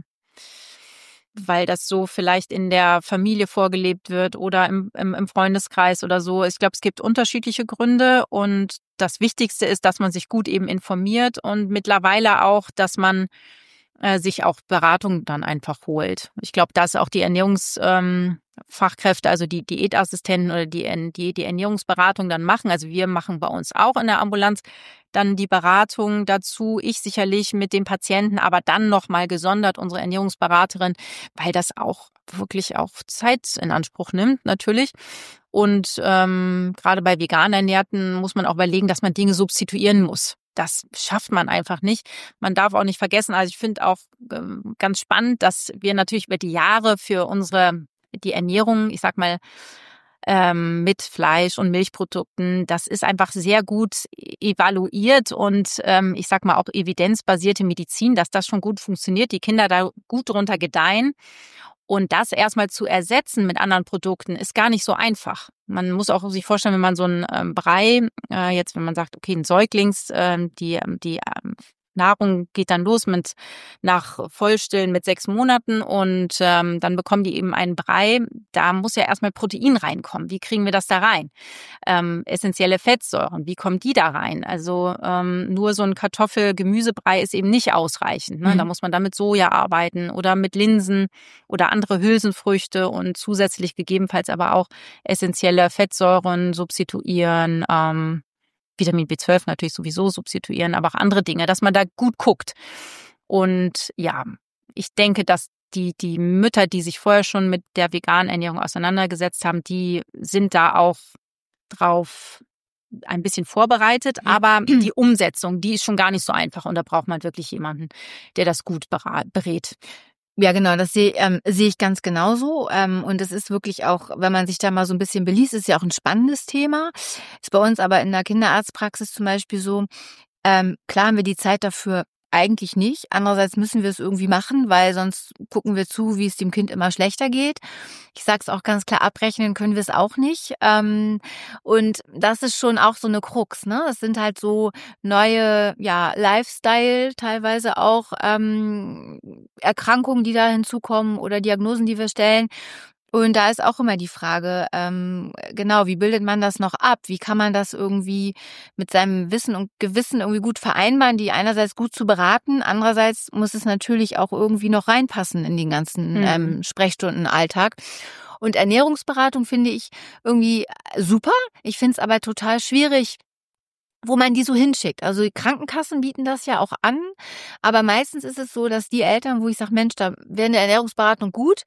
weil das so vielleicht in der Familie vorgelebt wird oder im, im, im Freundeskreis oder so. Ich glaube, es gibt unterschiedliche Gründe, und das Wichtigste ist, dass man sich gut eben informiert und mittlerweile auch, dass man sich auch Beratung dann einfach holt. Ich glaube, dass auch die Ernährungsfachkräfte, ähm, also die Diätassistenten oder die, die die Ernährungsberatung dann machen. Also wir machen bei uns auch in der Ambulanz dann die Beratung dazu. Ich sicherlich mit dem Patienten, aber dann nochmal gesondert unsere Ernährungsberaterin, weil das auch wirklich auch Zeit in Anspruch nimmt, natürlich. Und ähm, gerade bei vegan Ernährten muss man auch überlegen, dass man Dinge substituieren muss. Das schafft man einfach nicht. Man darf auch nicht vergessen, also ich finde auch ähm, ganz spannend, dass wir natürlich über die Jahre für unsere, die Ernährung, ich sag mal, ähm, mit Fleisch und Milchprodukten, das ist einfach sehr gut evaluiert und ähm, ich sag mal auch evidenzbasierte Medizin, dass das schon gut funktioniert, die Kinder da gut drunter gedeihen. Und das erstmal zu ersetzen mit anderen Produkten ist gar nicht so einfach. Man muss auch sich vorstellen, wenn man so einen ähm, Brei, äh, jetzt wenn man sagt, okay, ein Säuglings, ähm, die, die ähm, Nahrung geht dann los mit nach Vollstillen mit sechs Monaten und ähm, dann bekommen die eben einen Brei. Da muss ja erstmal Protein reinkommen. Wie kriegen wir das da rein? Ähm, essentielle Fettsäuren, wie kommen die da rein? Also ähm, nur so ein Kartoffel-Gemüsebrei ist eben nicht ausreichend. Ne? Mhm. Da muss man dann mit Soja arbeiten oder mit Linsen oder andere Hülsenfrüchte und zusätzlich gegebenenfalls aber auch essentielle Fettsäuren substituieren. Ähm, Vitamin B zwölf natürlich sowieso substituieren, aber auch andere Dinge, dass man da gut guckt. Und ja, ich denke, dass die, die Mütter, die sich vorher schon mit der veganen Ernährung auseinandergesetzt haben, die sind da auch drauf ein bisschen vorbereitet, aber die Umsetzung, die ist schon gar nicht so einfach und da braucht man wirklich jemanden, der das gut berät. Ja, genau, das sehe ähm, sehe ich ganz genauso. Ähm, und es ist wirklich auch, wenn man sich da mal so ein bisschen beliest, ist ja auch ein spannendes Thema. Ist bei uns aber in der Kinderarztpraxis zum Beispiel so, ähm, klar haben wir die Zeit dafür eigentlich nicht. Andererseits müssen wir es irgendwie machen, weil sonst gucken wir zu, wie es dem Kind immer schlechter geht. Ich sage es auch ganz klar, abrechnen können wir es auch nicht. Ähm, und das ist schon auch so eine Krux, ne? Es sind halt so neue, ja, Lifestyle teilweise auch ähm, Erkrankungen, die da hinzukommen oder Diagnosen, die wir stellen. Und da ist auch immer die Frage, ähm, genau, wie bildet man das noch ab? Wie kann man das irgendwie mit seinem Wissen und Gewissen irgendwie gut vereinbaren, die einerseits gut zu beraten, andererseits muss es natürlich auch irgendwie noch reinpassen in den ganzen mhm. ähm, Sprechstundenalltag. Und Ernährungsberatung finde ich irgendwie super. Ich finde es aber total schwierig, wo man die so hinschickt. Also die Krankenkassen bieten das ja auch an, aber meistens ist es so, dass die Eltern, wo ich sage, Mensch, da wäre eine Ernährungsberatung gut,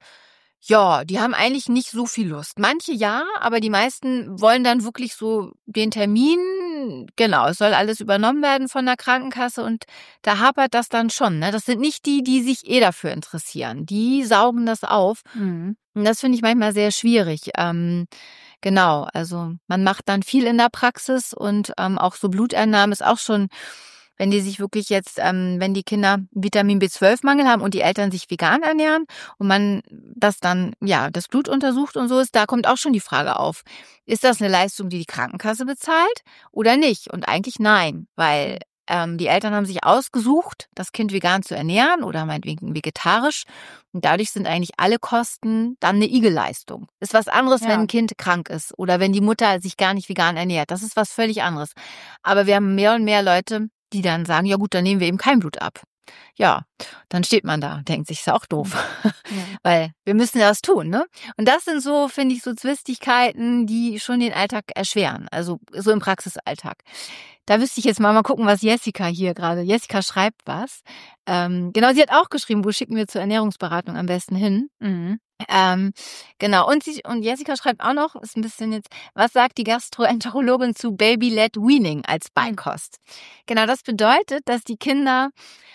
ja, die haben eigentlich nicht so viel Lust. Manche ja, aber die meisten wollen dann wirklich so den Termin, genau, es soll alles übernommen werden von der Krankenkasse und da hapert das dann schon. Ne? Das sind nicht die, die sich eh dafür interessieren. Die saugen das auf. Mhm. Und das finde ich manchmal sehr schwierig. Ähm, genau, also man macht dann viel in der Praxis und ähm, auch so Blutentnahmen ist auch schon, wenn die sich wirklich jetzt, ähm, wenn die Kinder Vitamin B zwölf Mangel haben und die Eltern sich vegan ernähren und man das dann, ja, das Blut untersucht und so ist, da kommt auch schon die Frage auf, ist das eine Leistung, die die Krankenkasse bezahlt oder nicht? Und eigentlich nein, weil ähm, die Eltern haben sich ausgesucht, das Kind vegan zu ernähren oder meinetwegen vegetarisch und dadurch sind eigentlich alle Kosten dann eine Igelleistung. Ist was anderes, ja. Wenn ein Kind krank ist oder wenn die Mutter sich gar nicht vegan ernährt. Das ist was völlig anderes. Aber wir haben mehr und mehr Leute, die dann sagen, ja gut, dann nehmen wir eben kein Blut ab. Ja, dann steht man da, denkt sich, ist auch doof. Ja. Weil wir müssen ja was tun, ne? Und das sind so, finde ich, so Zwistigkeiten, die schon den Alltag erschweren. Also so im Praxisalltag. Da wüsste ich jetzt mal mal gucken, was Jessica hier gerade, Jessica schreibt was. Ähm, genau, sie hat auch geschrieben, wo schicken wir zur Ernährungsberatung am besten hin? Mhm. Ähm, genau, und, sie, und Jessica schreibt auch noch, ist ein bisschen jetzt, was sagt die Gastroenterologin zu Baby-led Weaning als Beikost? Genau, das bedeutet, dass die Kinder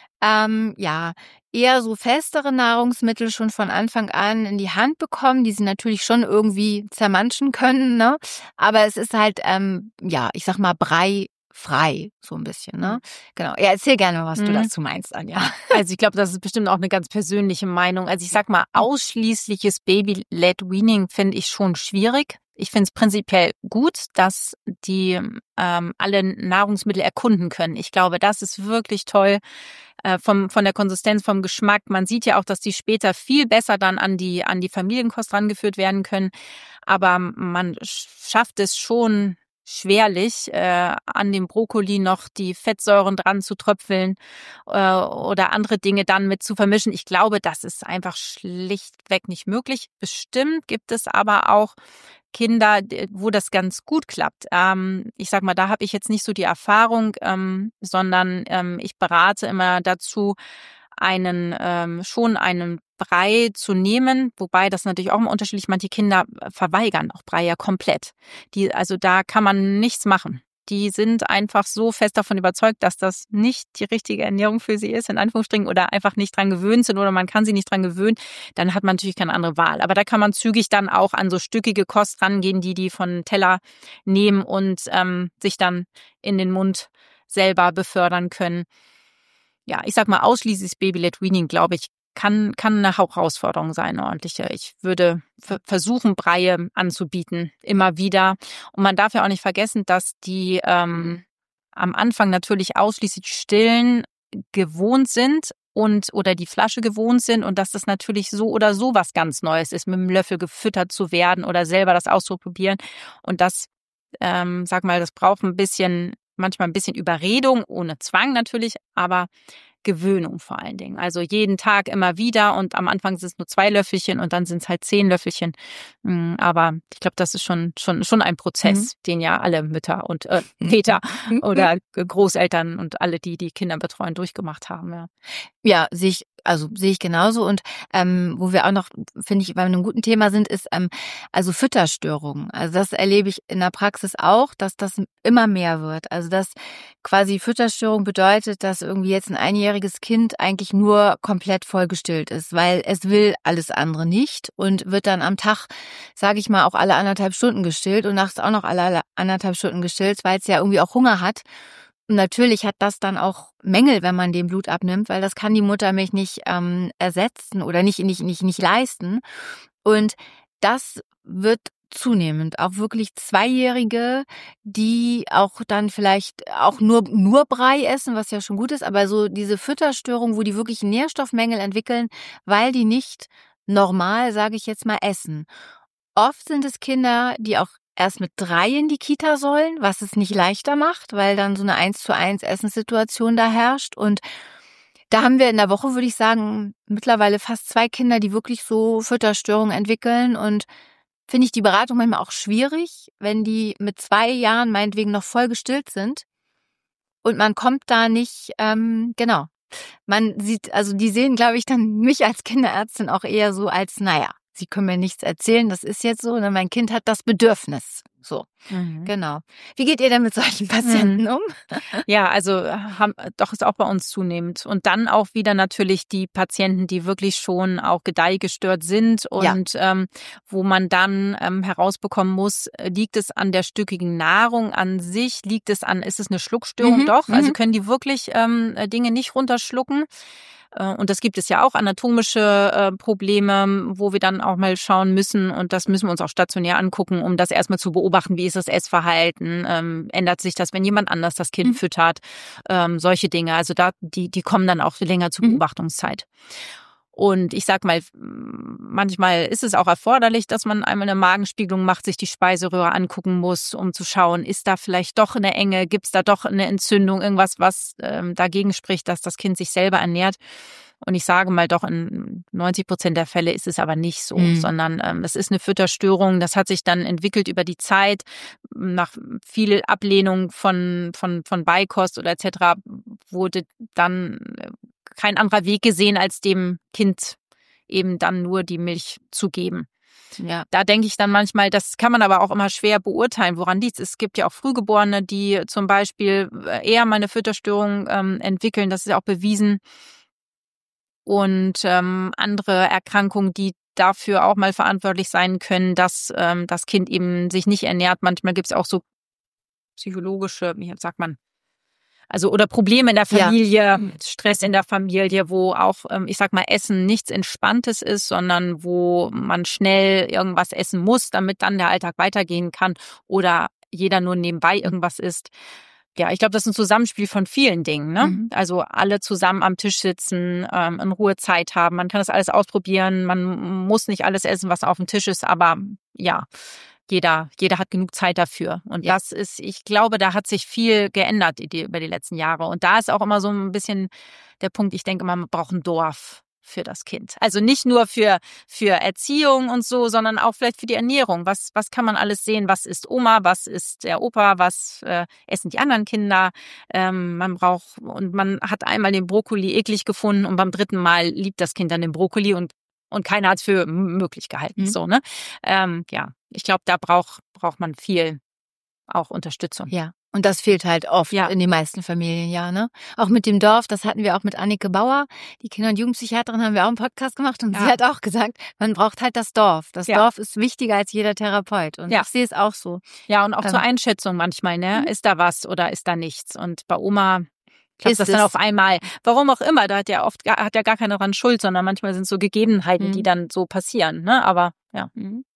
ähm, ja eher so festere Nahrungsmittel schon von Anfang an in die Hand bekommen, die sie natürlich schon irgendwie zermanschen können, ne? Aber es ist halt, ähm, ja, ich sag mal, Brei frei, so ein bisschen, ne? Genau. Ja, erzähl gerne, was mhm. du dazu meinst, Anja. Also ich glaube, das ist bestimmt auch eine ganz persönliche Meinung. Also ich sag mal, ausschließliches Baby-led Weaning finde ich schon schwierig. Ich finde es prinzipiell gut, dass die ähm, alle Nahrungsmittel erkunden können. Ich glaube, das ist wirklich toll äh, vom von der Konsistenz, vom Geschmack. Man sieht ja auch, dass die später viel besser dann an die an die Familienkost rangeführt werden können. Aber man schafft es schon schwerlich, äh, an dem Brokkoli noch die Fettsäuren dran zu tröpfeln äh, oder andere Dinge dann mit zu vermischen. Ich glaube, das ist einfach schlichtweg nicht möglich. Bestimmt gibt es aber auch Kinder, wo das ganz gut klappt. Ähm, ich sag mal, da habe ich jetzt nicht so die Erfahrung, ähm, sondern ähm, ich berate immer dazu, einen ähm, schon einen Brei zu nehmen, wobei das natürlich auch immer unterschiedlich, manche Kinder verweigern auch Brei ja komplett. Die, also da kann man nichts machen. Die sind einfach so fest davon überzeugt, dass das nicht die richtige Ernährung für sie ist, in Anführungsstrichen, oder einfach nicht dran gewöhnt sind oder man kann sie nicht dran gewöhnen, dann hat man natürlich keine andere Wahl. Aber da kann man zügig dann auch an so stückige Kost rangehen, die die von Teller nehmen und ähm, sich dann in den Mund selber befördern können. Ja, ich sag mal, ausschließlich Baby-led Weaning, glaube ich, kann kann eine Herausforderung sein, eine ordentliche. Ich würde f- versuchen, Breie anzubieten, immer wieder. Und man darf ja auch nicht vergessen, dass die ähm, am Anfang natürlich ausschließlich stillen gewohnt sind und oder die Flasche gewohnt sind und dass das natürlich so oder so was ganz Neues ist, mit dem Löffel gefüttert zu werden oder selber das auszuprobieren. Und das, ähm, sag mal, das braucht ein bisschen, manchmal ein bisschen Überredung, ohne Zwang natürlich, aber Gewöhnung vor allen Dingen. Also jeden Tag immer wieder und am Anfang sind es nur zwei Löffelchen und dann sind es halt zehn Löffelchen. Mm, Aber ich glaube, das ist schon schon schon ein Prozess, Mhm. den ja alle Mütter und äh, Väter oder Großeltern und alle, die die Kinder betreuen, durchgemacht haben. Ja. Ja, sehe ich, also sehe ich genauso. Und ähm, wo wir auch noch, finde ich, bei einem guten Thema sind, ist ähm, also Fütterstörungen. Also das erlebe ich in der Praxis auch, dass das immer mehr wird. Also dass quasi Fütterstörung bedeutet, dass irgendwie jetzt ein einjähriges Kind eigentlich nur komplett vollgestillt ist, weil es will alles andere nicht und wird dann am Tag, sage ich mal, auch alle anderthalb Stunden gestillt und nachts auch noch alle anderthalb Stunden gestillt, weil es ja irgendwie auch Hunger hat. Und natürlich hat das dann auch Mängel, wenn man dem Blut abnimmt, weil das kann die Muttermilch nicht ähm, ersetzen oder nicht, nicht, nicht, nicht leisten. Und das wird zunehmend. Auch wirklich Zweijährige, die auch dann vielleicht auch nur, nur Brei essen, was ja schon gut ist, aber so diese Fütterstörung, wo die wirklich Nährstoffmängel entwickeln, weil die nicht normal, sage ich jetzt mal, essen. Oft sind es Kinder, die auch erst mit drei in die Kita sollen, was es nicht leichter macht, weil dann so eine eins zu eins Essenssituation da herrscht. Und da haben wir in der Woche, würde ich sagen, mittlerweile fast zwei Kinder, die wirklich so Fütterstörungen entwickeln. Und finde ich die Beratung manchmal auch schwierig, wenn die mit zwei Jahren meinetwegen noch voll gestillt sind und man kommt da nicht, ähm, genau. Man sieht, also die sehen, glaube ich, dann mich als Kinderärztin auch eher so als, naja, sie können mir nichts erzählen, das ist jetzt so, ne? Mein Kind hat das Bedürfnis. So, Mhm. genau. Wie geht ihr denn mit solchen Patienten um? Ja, also äh, haben, doch ist auch bei uns zunehmend. Und dann auch wieder natürlich die Patienten, die wirklich schon auch gedeihgestört sind Ja. und ähm, wo man dann ähm, herausbekommen muss, äh, liegt es an der stückigen Nahrung an sich, liegt es an, ist es eine Schluckstörung? Mhm, Doch, also mhm. können die wirklich ähm, äh, Dinge nicht runterschlucken. Äh, Und das gibt es ja auch, anatomische äh, Probleme, wo wir dann auch mal schauen müssen. Und das müssen wir uns auch stationär angucken, um das erstmal zu beobachten. Wie ist das Essverhalten? Ähm, ändert sich das, wenn jemand anders das Kind Mhm. füttert? Ähm, solche Dinge. Also da, die, die kommen dann auch länger zur Mhm. Beobachtungszeit. Und ich sag mal, manchmal ist es auch erforderlich, dass man einmal eine Magenspiegelung macht, sich die Speiseröhre angucken muss, um zu schauen, ist da vielleicht doch eine Enge, gibt es da doch eine Entzündung, irgendwas, was ähm, dagegen spricht, dass das Kind sich selber ernährt. Und ich sage mal doch, in neunzig Prozent der Fälle ist es aber nicht so, Mhm. sondern ähm, das ist eine Fütterstörung. Das hat sich dann entwickelt über die Zeit, nach viel Ablehnung von, von, von Beikost oder et cetera wurde dann kein anderer Weg gesehen, als dem Kind eben dann nur die Milch zu geben. Ja. Da denke ich dann manchmal, das kann man aber auch immer schwer beurteilen, woran liegt es. Es gibt ja auch Frühgeborene, die zum Beispiel eher mal eine Fütterstörung ähm, entwickeln, das ist ja auch bewiesen. Und ähm, andere Erkrankungen, die dafür auch mal verantwortlich sein können, dass ähm, das Kind eben sich nicht ernährt. Manchmal gibt es auch so psychologische, wie sagt man, also oder Probleme in der Ja. Familie, Stress in der Familie, wo auch, ähm, ich sag mal, Essen nichts Entspanntes ist, sondern wo man schnell irgendwas essen muss, damit dann der Alltag weitergehen kann oder jeder nur nebenbei irgendwas isst. Ja, ich glaube, das ist ein Zusammenspiel von vielen Dingen, ne? Mhm. Also alle zusammen am Tisch sitzen, ähm, in Ruhe Zeit haben. Man kann das alles ausprobieren. Man muss nicht alles essen, was auf dem Tisch ist, aber ja, jeder, jeder hat genug Zeit dafür. Und Ja. das ist, ich glaube, da hat sich viel geändert die, über die letzten Jahre. Und da ist auch immer so ein bisschen der Punkt, ich denke immer, man braucht ein Dorf für das Kind. Also nicht nur für für Erziehung und so, sondern auch vielleicht für die Ernährung. Was was kann man alles sehen? Was ist Oma? Was ist der Opa? Was äh, essen die anderen Kinder? Ähm, man braucht und man hat einmal den Brokkoli eklig gefunden und beim dritten Mal liebt das Kind dann den Brokkoli und und keiner hat es für möglich gehalten. Mhm. So, ne? Ähm, ja, ich glaube, da braucht braucht man viel auch Unterstützung. Ja. Und das fehlt halt oft ja. in den meisten Familien, ja, ne? Auch mit dem Dorf, das hatten wir auch mit Annike Bauer, die Kinder- und Jugendpsychiaterin, haben wir auch einen Podcast gemacht und ja. sie hat auch gesagt, man braucht halt das Dorf. Das ja. Dorf ist wichtiger als jeder Therapeut und ja. ich sehe es auch so. Ja, und auch ähm, zur Einschätzung manchmal, ne? Mhm. Ist da was oder ist da nichts? Und bei Oma klappt das dann auf einmal. Warum auch immer, da hat ja oft hat ja gar keiner dran Schuld, sondern manchmal sind es so Gegebenheiten, mhm. die dann so passieren, ne? Aber ja. Mhm.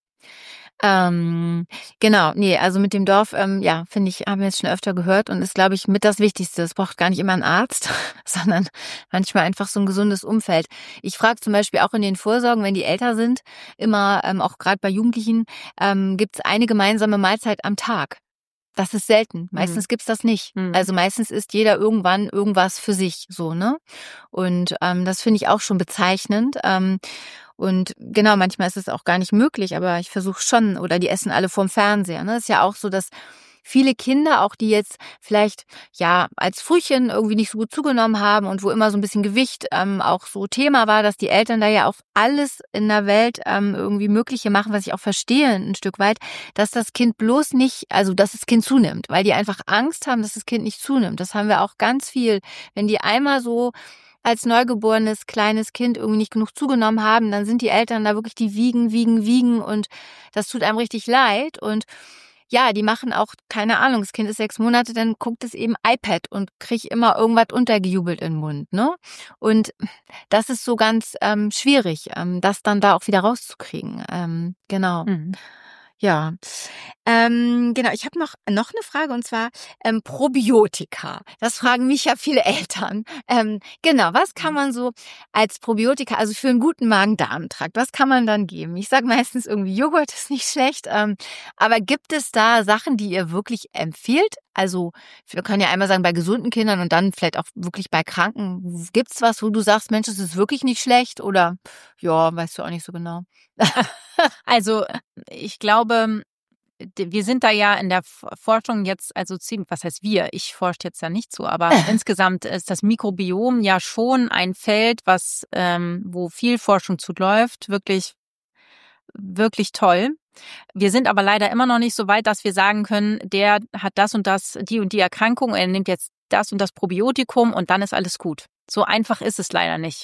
Ähm, genau, nee, also mit dem Dorf, ähm, ja, finde ich, haben wir jetzt schon öfter gehört und ist, glaube ich, mit das Wichtigste. Es braucht gar nicht immer einen Arzt, sondern manchmal einfach so ein gesundes Umfeld. Ich frage zum Beispiel auch in den Vorsorgen, wenn die älter sind, immer, ähm, auch gerade bei Jugendlichen, ähm, gibt es eine gemeinsame Mahlzeit am Tag. Das ist selten. Meistens mhm. gibt's das nicht. Mhm. Also meistens isst jeder irgendwann irgendwas für sich, so, ne? Und ähm, das finde ich auch schon bezeichnend. Ähm, und genau, manchmal ist es auch gar nicht möglich, aber ich versuche schon, oder die essen alle vorm Fernseher, ne? Ist ja auch so, dass viele Kinder, auch die jetzt vielleicht ja als Frühchen irgendwie nicht so gut zugenommen haben und wo immer so ein bisschen Gewicht ähm, auch so Thema war, dass die Eltern da ja auch alles in der Welt ähm, irgendwie Mögliche machen, was ich auch verstehe ein Stück weit, dass das Kind bloß nicht, also dass das Kind zunimmt, weil die einfach Angst haben, dass das Kind nicht zunimmt. Das haben wir auch ganz viel, wenn die einmal so als neugeborenes kleines Kind irgendwie nicht genug zugenommen haben, dann sind die Eltern da wirklich, die wiegen, wiegen, wiegen und das tut einem richtig leid und ja, die machen auch, keine Ahnung, das Kind ist sechs Monate, dann guckt es eben iPad und kriegt immer irgendwas untergejubelt in den Mund, ne? Und das ist so ganz ähm, schwierig, ähm, das dann da auch wieder rauszukriegen. Ähm, genau. Mhm. Ja, ähm, genau. Ich habe noch noch eine Frage und zwar ähm, Probiotika. Das fragen mich ja viele Eltern. Ähm, genau, was kann man so als Probiotika, also für einen guten Magen-Darm-Trakt, was kann man dann geben? Ich sage meistens irgendwie Joghurt ist nicht schlecht, ähm, aber gibt es da Sachen, die ihr wirklich empfiehlt? Also wir können ja einmal sagen bei gesunden Kindern und dann vielleicht auch wirklich bei Kranken. Gibt's was, wo du sagst, Mensch, das ist wirklich nicht schlecht oder ja, weißt du auch nicht so genau? Also ich glaube, wir sind da ja in der Forschung jetzt, also ziemlich, was heißt wir? Ich forsche jetzt ja nicht so, aber insgesamt ist das Mikrobiom ja schon ein Feld, was, ähm, wo viel Forschung zuläuft, wirklich, wirklich toll. Wir sind aber leider immer noch nicht so weit, dass wir sagen können, der hat das und das, die und die Erkrankung, er nimmt jetzt das und das Probiotikum und dann ist alles gut. So einfach ist es leider nicht.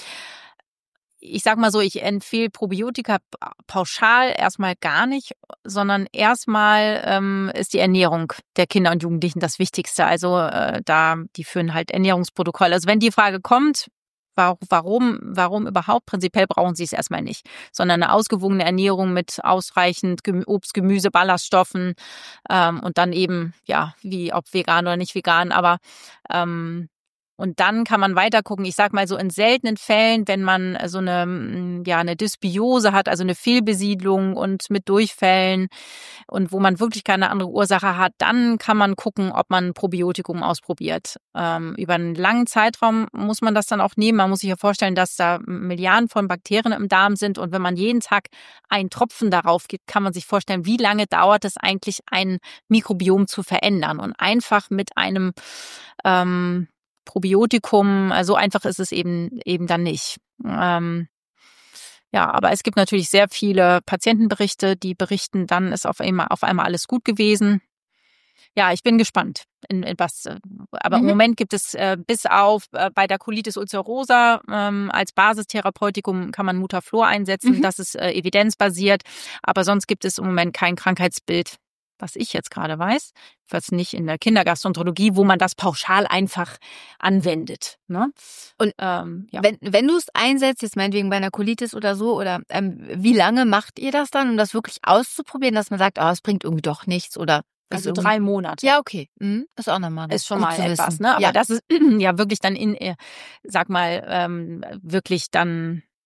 Ich sag mal so, ich empfehle Probiotika pauschal erstmal gar nicht, sondern erstmal ähm, ist die Ernährung der Kinder und Jugendlichen das Wichtigste. Also äh, da, die führen halt Ernährungsprotokolle. Also wenn die Frage kommt, warum, warum überhaupt, prinzipiell brauchen sie es erstmal nicht, sondern eine ausgewogene Ernährung mit ausreichend Obst, Gemüse, Ballaststoffen ähm, und dann eben, ja, wie ob vegan oder nicht vegan, aber ähm, und dann kann man weiter gucken. Ich sag mal so in seltenen Fällen, wenn man so eine, ja, eine Dysbiose hat, also eine Fehlbesiedlung und mit Durchfällen und wo man wirklich keine andere Ursache hat, dann kann man gucken, ob man ein Probiotikum ausprobiert. Ähm, über einen langen Zeitraum muss man das dann auch nehmen. Man muss sich ja vorstellen, dass da Milliarden von Bakterien im Darm sind und wenn man jeden Tag einen Tropfen darauf gibt, kann man sich vorstellen, wie lange dauert es eigentlich, ein Mikrobiom zu verändern und einfach mit einem ähm, Probiotikum, so einfach ist es eben eben dann nicht. Ähm, ja, aber es gibt natürlich sehr viele Patientenberichte, die berichten, dann ist auf einmal auf einmal alles gut gewesen. Ja, ich bin gespannt, in, in was. Aber mhm. im Moment gibt es äh, bis auf äh, bei der Colitis ulcerosa ähm, als Basistherapeutikum kann man Mutaflor einsetzen. Mhm. Das ist äh, evidenzbasiert, aber sonst gibt es im Moment kein Krankheitsbild, was ich jetzt gerade weiß, was nicht in der Kindergastroenterologie, wo man das pauschal einfach anwendet. Ne? Und ähm, ja. wenn wenn du es einsetzt, jetzt meinetwegen bei einer Colitis oder so, oder ähm, wie lange macht ihr das dann, um das wirklich auszuprobieren, dass man sagt, oh, es bringt irgendwie doch nichts oder also drei Monate. Ja, okay. Mhm. Ist auch nochmal ist schon mal etwas, wissen. Ne? Aber ja. Das ist ja wirklich dann in, sag mal, ähm, wirklich dann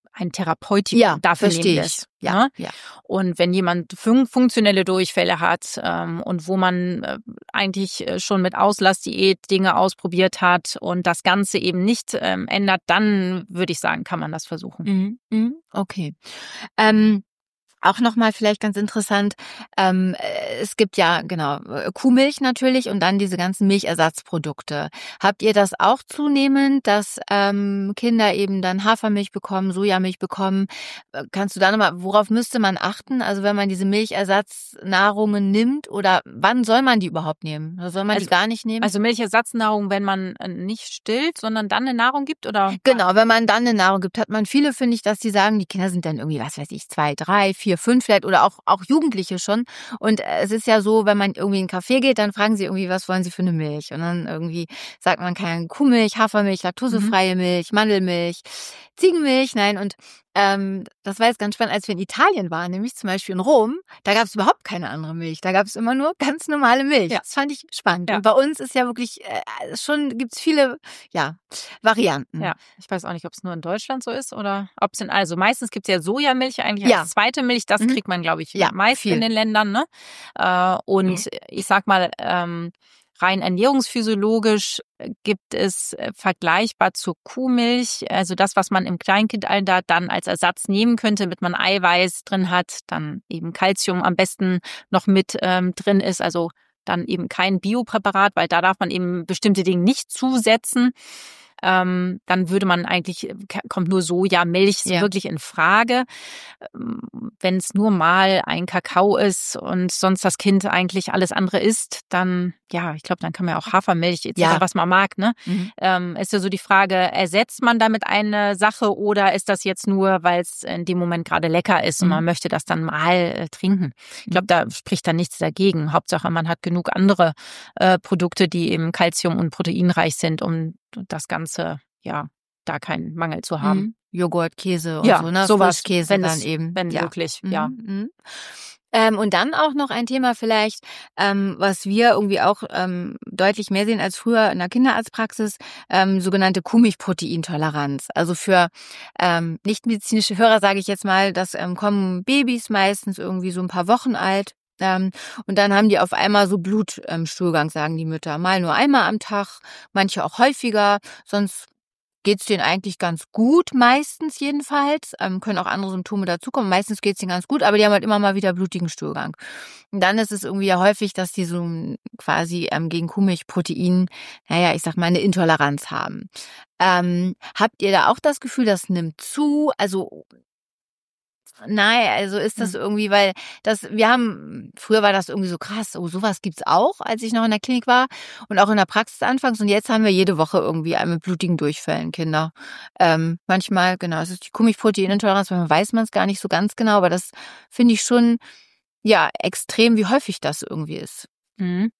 ein Therapeutikum Ja, dafür nehmen verstehe ich. lässt. Ja, Ne? ja. Und wenn jemand fun- funktionelle Durchfälle hat ähm, und wo man äh, eigentlich äh, schon mit Auslassdiät Dinge ausprobiert hat und das Ganze eben nicht ähm, ändert, dann würde ich sagen, kann man das versuchen. Mhm. Mhm. Okay. Ähm, Auch nochmal vielleicht ganz interessant, ähm, äh, es gibt ja, genau, äh, Kuhmilch natürlich und dann diese ganzen Milchersatzprodukte. Habt ihr das auch zunehmend, dass ähm, Kinder eben dann Hafermilch bekommen, Sojamilch bekommen? Äh, Kannst du da nochmal, worauf müsste man achten? Also wenn man diese Milchersatznahrungen nimmt oder wann soll man die überhaupt nehmen? Oder soll man Also- die gar nicht nehmen? Also Milchersatznahrung, wenn man äh, nicht stillt, sondern dann eine Nahrung gibt, oder? Genau, wenn man dann eine Nahrung gibt, hat man viele, finde ich, dass die sagen, die Kinder sind dann irgendwie, was weiß ich, zwei, drei, vier, fünf vielleicht oder auch auch Jugendliche schon. Und äh, es ist ja so, wenn man irgendwie in 'n Café geht, dann fragen sie irgendwie, was wollen sie für eine Milch? Und dann irgendwie sagt man, keine Ahnung, Kuhmilch, Hafermilch, laktosefreie Milch, Mandelmilch, Ziegenmilch. Nein, und ähm, das war jetzt ganz spannend, als wir in Italien waren, nämlich zum Beispiel in Rom, da gab es überhaupt keine andere Milch. Da gab es immer nur ganz normale Milch. Ja. Das fand ich spannend. Ja. Und bei uns ist ja wirklich äh, schon, gibt's viele, ja, Varianten. Ja, ich weiß auch nicht, ob es nur in Deutschland so ist oder ob es in, also meistens gibt es ja Sojamilch eigentlich Ja. als zweite Milch, das Mhm. kriegt man, glaube ich, Ja, meist viel. in den Ländern, ne? Äh, und ich sag mal, ähm, rein ernährungsphysiologisch gibt es äh, vergleichbar zur Kuhmilch, also das, was man im Kleinkindalter dann als Ersatz nehmen könnte, damit man Eiweiß drin hat, dann eben Calcium am besten noch mit ähm, drin ist, also dann eben kein Biopräparat, weil da darf man eben bestimmte Dinge nicht zusetzen. Ähm, dann würde man eigentlich, kommt nur Sojamilch so Ja. wirklich in Frage. Ähm, Wenn es nur mal ein Kakao ist und sonst das Kind eigentlich alles andere isst, dann, ja, ich glaube, dann kann man ja auch Hafermilch et cetera, Ja. was man mag, ne? Mhm. Ähm, ist ja so die Frage, ersetzt man damit eine Sache oder ist das jetzt nur, weil es in dem Moment gerade lecker ist und Mhm. man möchte das dann mal äh, trinken? Ich glaube, da spricht dann nichts dagegen. Hauptsache, man hat genug andere äh, Produkte, die eben kalzium- und proteinreich sind, um das Ganze, ja, da keinen Mangel zu haben. Mhm. Joghurt, Käse und Ja, so, ne? sowas, Frischkäse wenn dann es, eben. wenn Ja. wirklich, Mhm. ja. Mhm. Ähm, und dann auch noch ein Thema vielleicht, ähm, was wir irgendwie auch ähm, deutlich mehr sehen als früher in der Kinderarztpraxis, ähm, sogenannte Kuhmilchproteintoleranz. Also für ähm, nichtmedizinische Hörer sage ich jetzt mal, das ähm, kommen Babys meistens irgendwie so ein paar Wochen alt. Ähm, und dann haben die auf einmal so Blutstuhlgang, sagen die Mütter. Mal nur einmal am Tag, manche auch häufiger, sonst geht's denen eigentlich ganz gut, meistens jedenfalls. Ähm, können auch andere Symptome dazukommen. Meistens geht's denen ganz gut, aber die haben halt immer mal wieder blutigen Stuhlgang. Und dann ist es irgendwie ja häufig, dass die so quasi ähm, gegen Kuhmilchprotein, naja, ich sag mal, eine Intoleranz haben. Ähm, habt ihr da auch das Gefühl, das nimmt zu? Also nein, also ist das Hm. irgendwie, weil das, wir haben, früher war das irgendwie so krass, oh, sowas gibt's auch, als ich noch in der Klinik war und auch in der Praxis anfangs und jetzt haben wir jede Woche irgendwie einen mit blutigen Durchfällen Kinder. Ähm, manchmal, genau, es ist die Kuhmilchproteinintoleranz, manchmal weiß man es gar nicht so ganz genau, aber das finde ich schon, ja, extrem, wie häufig das irgendwie ist. Mhm.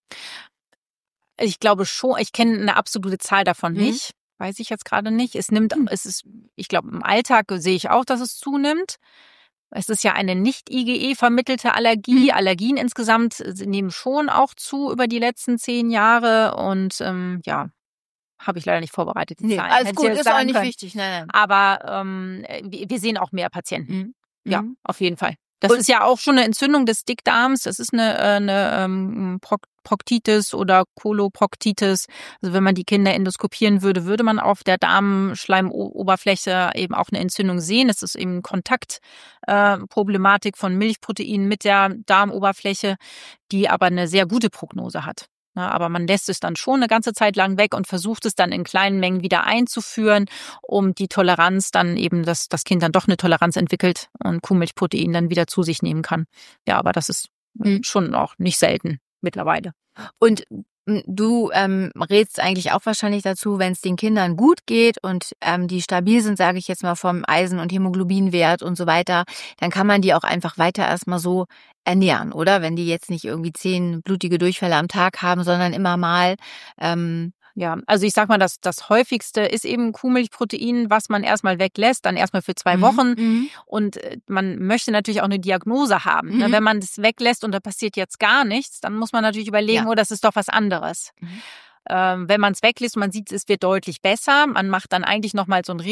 Ich glaube schon, ich kenne eine absolute Zahl davon Mhm. nicht, weiß ich jetzt gerade nicht. Es nimmt, Hm. es ist, ich glaube, im Alltag sehe ich auch, dass es zunimmt. Es ist ja eine nicht-I G E-vermittelte Allergie. Mhm. Allergien insgesamt äh, nehmen schon auch zu über die letzten zehn Jahre und ähm, ja, habe ich leider nicht vorbereitet, die Nee, Zahlen. alles Hätte ich gut, jetzt ist auch sagen nicht können. wichtig, nein, nein. Aber ähm, wir wir sehen auch mehr Patienten. Mhm. Ja, Mhm. auf jeden Fall. Das Und- ist ja auch schon eine Entzündung des Dickdarms. Das ist eine, äh, eine ähm, Prok- Proktitis oder Koloproktitis. Also wenn man die Kinder endoskopieren würde, würde man auf der Darmschleimoberfläche eben auch eine Entzündung sehen. Es ist eben Kontaktproblematik äh, von Milchproteinen mit der Darmoberfläche, die aber eine sehr gute Prognose hat. Na, aber man lässt es dann schon eine ganze Zeit lang weg und versucht es dann in kleinen Mengen wieder einzuführen, um die Toleranz dann eben, dass das Kind dann doch eine Toleranz entwickelt und Kuhmilchprotein dann wieder zu sich nehmen kann. Ja, aber das ist Mhm. schon auch nicht selten mittlerweile. Und m, du ähm, rätst eigentlich auch wahrscheinlich dazu, wenn es den Kindern gut geht und ähm, die stabil sind, sage ich jetzt mal vom Eisen- und Hämoglobinwert und so weiter, dann kann man die auch einfach weiter erstmal so ernähren, oder? Wenn die jetzt nicht irgendwie zehn blutige Durchfälle am Tag haben, sondern immer mal. Ähm, Ja, also ich sag mal, das, das häufigste ist eben Kuhmilchprotein, was man erstmal weglässt, dann erstmal für zwei mhm, Wochen. mhm. Und äh, man möchte natürlich auch eine Diagnose haben. Ne? Mhm. Wenn man das weglässt und da passiert jetzt gar nichts, dann muss man natürlich überlegen, Ja. oh, das ist doch was anderes. Mhm. Ähm, wenn man es weglässt und man sieht, es wird deutlich besser, man macht dann eigentlich nochmal so ein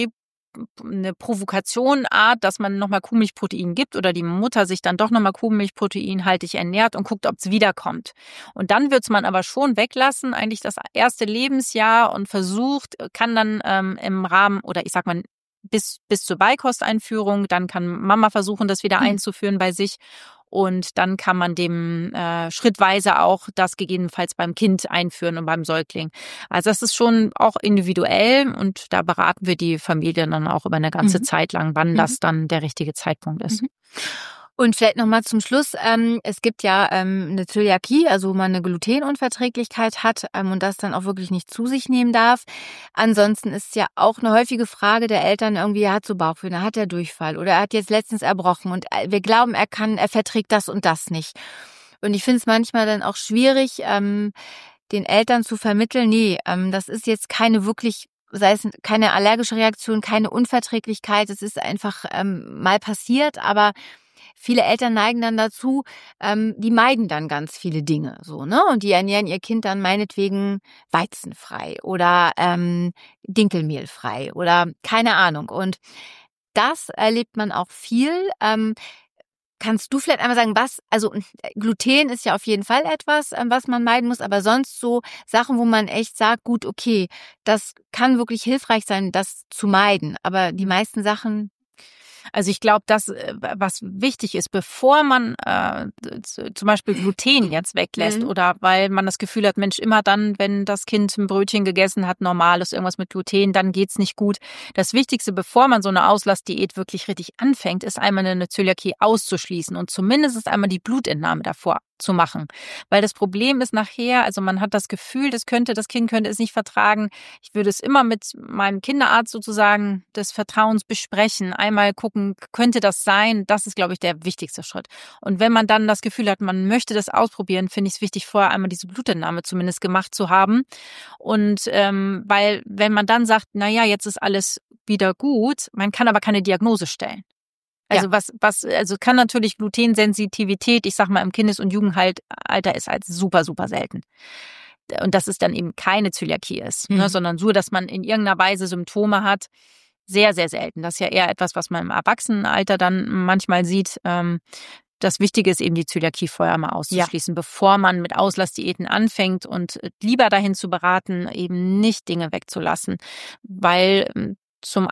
eine Provokationart, dass man nochmal Kuhmilchprotein gibt oder die Mutter sich dann doch nochmal kuhmilchproteinhaltig ernährt und guckt, ob es wiederkommt. Und dann wird es man aber schon weglassen, eigentlich das erste Lebensjahr und versucht, kann dann ähm, im Rahmen oder ich sag mal bis, bis zur Beikosteinführung, dann kann Mama versuchen, das wieder einzuführen bei sich. Und dann kann man dem äh, schrittweise auch das gegebenenfalls beim Kind einführen und beim Säugling. Also das ist schon auch individuell und da beraten wir die Familien dann auch über eine ganze mhm. Zeit lang, wann mhm. das dann der richtige Zeitpunkt ist. Mhm. Und vielleicht nochmal zum Schluss, ähm, es gibt ja ähm, eine Zöliakie, also wo man eine Glutenunverträglichkeit hat ähm, und das dann auch wirklich nicht zu sich nehmen darf. Ansonsten ist ja auch eine häufige Frage der Eltern irgendwie, er hat so Bauchweh, er hat ja Durchfall oder er hat jetzt letztens erbrochen und wir glauben, er kann, er verträgt das und das nicht. Und ich finde es manchmal dann auch schwierig, ähm, den Eltern zu vermitteln, nee, ähm, das ist jetzt keine wirklich, sei es keine allergische Reaktion, keine Unverträglichkeit, es ist einfach ähm, mal passiert, aber viele Eltern neigen dann dazu, ähm, die meiden dann ganz viele Dinge, so, ne? Und die ernähren ihr Kind dann meinetwegen weizenfrei oder ähm, dinkelmehlfrei oder keine Ahnung. Und das erlebt man auch viel. Ähm, kannst du vielleicht einmal sagen, was, also Gluten ist ja auf jeden Fall etwas, ähm, was man meiden muss, aber sonst so Sachen, wo man echt sagt, gut, okay, das kann wirklich hilfreich sein, das zu meiden. Aber die meisten Sachen. Also ich glaube, das, was wichtig ist, bevor man äh, zum Beispiel Gluten jetzt weglässt mhm. oder weil man das Gefühl hat, Mensch, immer dann, wenn das Kind ein Brötchen gegessen hat, normal ist irgendwas mit Gluten, dann geht's nicht gut. Das Wichtigste, bevor man so eine Auslassdiät wirklich richtig anfängt, ist einmal eine Zöliakie auszuschließen und zumindest einmal die Blutentnahme davor zu machen. Weil das Problem ist nachher, also man hat das Gefühl, das könnte, das Kind könnte es nicht vertragen. Ich würde es immer mit meinem Kinderarzt sozusagen des Vertrauens besprechen. Einmal gucken, könnte das sein? Das ist, glaube ich, der wichtigste Schritt. Und wenn man dann das Gefühl hat, man möchte das ausprobieren, finde ich es wichtig, vorher einmal diese Blutentnahme zumindest gemacht zu haben. Und ähm, weil, wenn man dann sagt, na ja, jetzt ist alles wieder gut, man kann aber keine Diagnose stellen. Also ja. was, was, also kann natürlich Glutensensitivität, ich sag mal im Kindes- und Jugendalter ist halt super, super selten. Und dass es dann eben keine Zöliakie ist, mhm. ne, sondern so, dass man in irgendeiner Weise Symptome hat, sehr, sehr selten. Das ist ja eher etwas, was man im Erwachsenenalter dann manchmal sieht. Ähm, das Wichtige ist eben, die Zöliakie vorher mal auszuschließen, ja. bevor man mit Auslassdiäten anfängt und lieber dahin zu beraten, eben nicht Dinge wegzulassen. Weil zum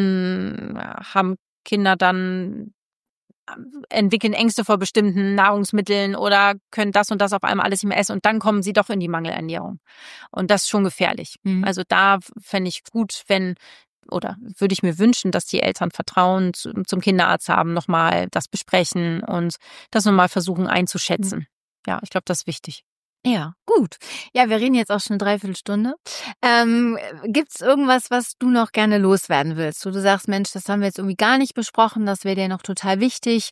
einen haben Kinder dann entwickeln Ängste vor bestimmten Nahrungsmitteln oder können das und das auf einmal alles nicht mehr essen und dann kommen sie doch in die Mangelernährung. Und das ist schon gefährlich. Mhm. Also da fände ich gut, wenn, oder würde ich mir wünschen, dass die Eltern Vertrauen zum Kinderarzt haben, nochmal das besprechen und das nochmal versuchen einzuschätzen. Mhm. Ja, ich glaube, das ist wichtig. Ja, gut. Ja, wir reden jetzt auch schon eine Dreiviertelstunde. Ähm, gibt's irgendwas, was du noch gerne loswerden willst? Wo du sagst, Mensch, das haben wir jetzt irgendwie gar nicht besprochen, das wäre dir noch total wichtig.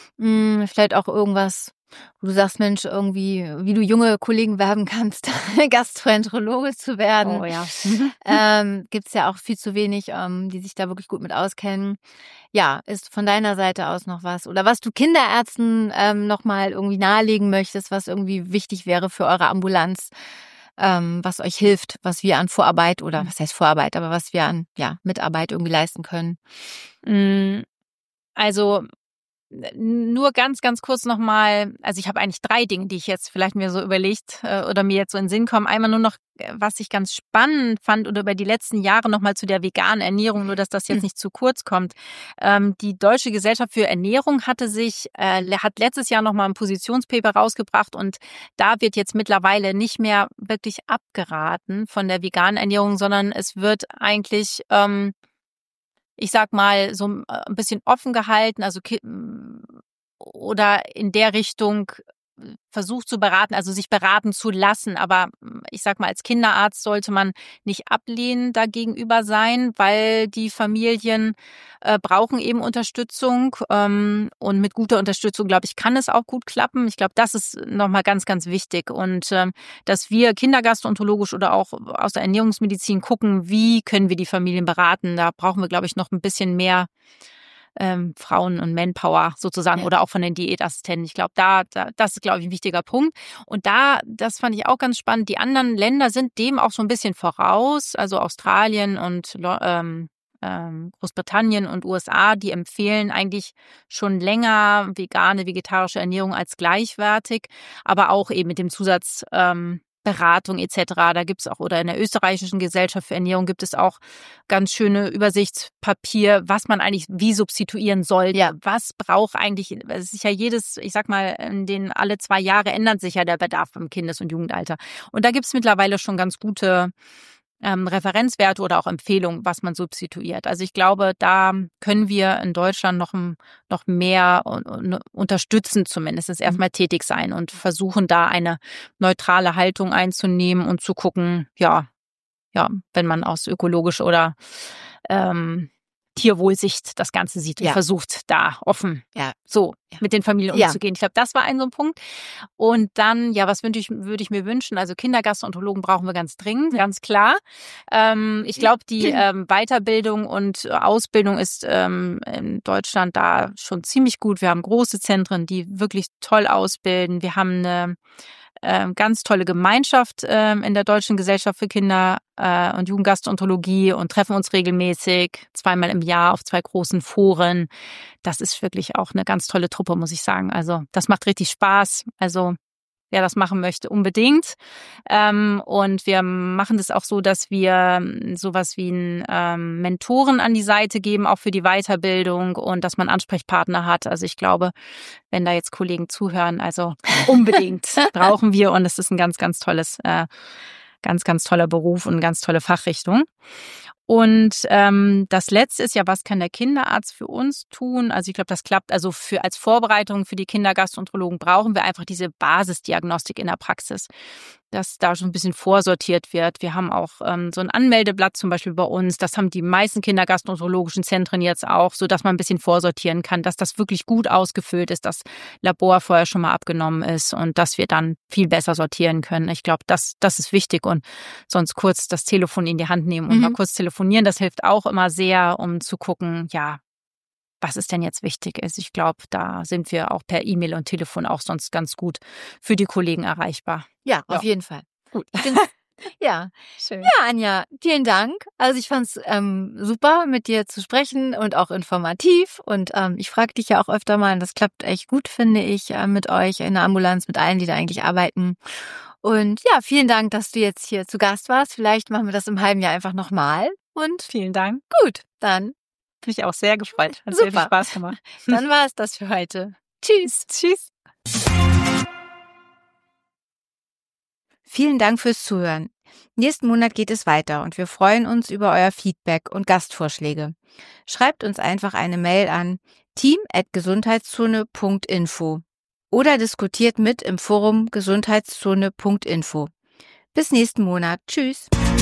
Hm, vielleicht auch irgendwas, wo du sagst, Mensch, irgendwie, wie du junge Kollegen werben kannst, Gastroenterologe zu werden. Oh ja. ähm, gibt's ja auch viel zu wenig, ähm, die sich da wirklich gut mit auskennen. Ja, ist von deiner Seite aus noch was? Oder was du Kinderärzten ähm, nochmal irgendwie nahelegen möchtest, was irgendwie wichtig wäre für eure Ambulanz, ähm, was euch hilft, was wir an Vorarbeit oder was heißt Vorarbeit, aber was wir an ja Mitarbeit irgendwie leisten können? Also nur ganz, ganz kurz nochmal, also ich habe eigentlich drei Dinge, die ich jetzt vielleicht mir so überlegt äh, oder mir jetzt so in den Sinn kommen. Einmal nur noch, was ich ganz spannend fand oder über die letzten Jahre nochmal zu der veganen Ernährung, nur dass das jetzt nicht zu kurz kommt. Ähm, die Deutsche Gesellschaft für Ernährung hatte sich, äh, hat letztes Jahr nochmal ein Positionspaper rausgebracht und da wird jetzt mittlerweile nicht mehr wirklich abgeraten von der veganen Ernährung, sondern es wird eigentlich ähm, ich sag mal, so ein bisschen offen gehalten, also oder in der Richtung versucht zu beraten, also sich beraten zu lassen. Aber ich sag mal, als Kinderarzt sollte man nicht ablehnend dagegenüber sein, weil die Familien äh, brauchen eben Unterstützung. Ähm, und mit guter Unterstützung, glaube ich, kann es auch gut klappen. Ich glaube, das ist nochmal ganz, ganz wichtig. Und ähm, dass wir kindergastroenterologisch oder auch aus der Ernährungsmedizin gucken, wie können wir die Familien beraten. Da brauchen wir, glaube ich, noch ein bisschen mehr Ähm, Frauen- und Manpower sozusagen ja. oder auch von den Diätassistenten. Ich glaube, da, da, das ist, glaube ich, ein wichtiger Punkt. Und da, das fand ich auch ganz spannend, die anderen Länder sind dem auch so ein bisschen voraus, also Australien und ähm, ähm, Großbritannien und U S A, die empfehlen eigentlich schon länger vegane, vegetarische Ernährung als gleichwertig, aber auch eben mit dem Zusatz ähm, Beratung et cetera. Da gibt's auch, oder in der österreichischen Gesellschaft für Ernährung gibt es auch ganz schöne Übersichtspapier, was man eigentlich wie substituieren sollte. Ja. Was braucht eigentlich, es ist ja jedes, ich sag mal, in den alle zwei Jahre ändert sich ja der Bedarf beim Kindes- und Jugendalter. Und da gibt's mittlerweile schon ganz gute ähm, Referenzwerte oder auch Empfehlungen, was man substituiert. Also ich glaube, da können wir in Deutschland noch, noch mehr unterstützen, zumindest erstmal tätig sein und versuchen, da eine neutrale Haltung einzunehmen und zu gucken, ja, ja, wenn man aus ökologisch oder ähm, Tierwohlsicht das Ganze sieht und Ja. versucht, da offen Ja. so Ja. mit den Familien Ja. umzugehen. Ich glaube, das war ein so ein Punkt. Und dann, ja, was würde ich, würde ich mir wünschen? Also Kindergastroenterologen brauchen wir ganz dringend, ganz klar. Ähm, ich glaube, die ähm, Weiterbildung und Ausbildung ist ähm, in Deutschland da schon ziemlich gut. Wir haben große Zentren, die wirklich toll ausbilden. Wir haben eine ähm, ganz tolle Gemeinschaft ähm, in der Deutschen Gesellschaft für Kinder- äh, und Jugendgastroenterologie und treffen uns regelmäßig, zweimal im Jahr auf zwei großen Foren. Das ist wirklich auch eine ganz tolle Truppe, muss ich sagen. Also das macht richtig Spaß. Also wer das machen möchte, unbedingt. Ähm, und wir machen das auch so, dass wir sowas wie einen ähm, Mentoren an die Seite geben, auch für die Weiterbildung und dass man Ansprechpartner hat. Also ich glaube, wenn da jetzt Kollegen zuhören, also unbedingt brauchen wir, und es ist ein ganz, ganz tolles, äh, ganz, ganz toller Beruf und eine ganz tolle Fachrichtung. Und ähm, das Letzte ist ja, was kann der Kinderarzt für uns tun? Also ich glaube, das klappt. Also für als Vorbereitung für die Kindergastroenterologen brauchen wir einfach diese Basisdiagnostik in der Praxis, dass da schon ein bisschen vorsortiert wird. Wir haben auch ähm, so ein Anmeldeblatt zum Beispiel bei uns. Das haben die meisten kindergastroenterologischen Zentren jetzt auch, so dass man ein bisschen vorsortieren kann, dass das wirklich gut ausgefüllt ist, das Labor vorher schon mal abgenommen ist und dass wir dann viel besser sortieren können. Ich glaube, das, das ist wichtig, und sonst kurz das Telefon in die Hand nehmen und mhm. mal kurz telefonieren. Das hilft auch immer sehr, um zu gucken, ja, was ist denn jetzt wichtig ist. Ich glaube, da sind wir auch per E-Mail und Telefon auch sonst ganz gut für die Kollegen erreichbar. Ja, auf Ja. jeden Fall. Gut. Ja, schön. Ja, Anja, vielen Dank. Also ich fand's ähm, super, mit dir zu sprechen und auch informativ. Und ähm, ich frage dich ja auch öfter mal, und das klappt echt gut, finde ich, äh, mit euch in der Ambulanz, mit allen, die da eigentlich arbeiten. Und ja, vielen Dank, dass du jetzt hier zu Gast warst. Vielleicht machen wir das im halben Jahr einfach nochmal. Und Vielen Dank. gut, dann Bin ich auch sehr gefreut. Hat Super. sehr viel Spaß gemacht. Dann war es das für heute. Tschüss. Tschüss. Vielen Dank fürs Zuhören. Nächsten Monat geht es weiter und wir freuen uns über euer Feedback und Gastvorschläge. Schreibt uns einfach eine Mail an team at gesundheitszone punkt info oder diskutiert mit im Forum gesundheitszone punkt info. Bis nächsten Monat. Tschüss.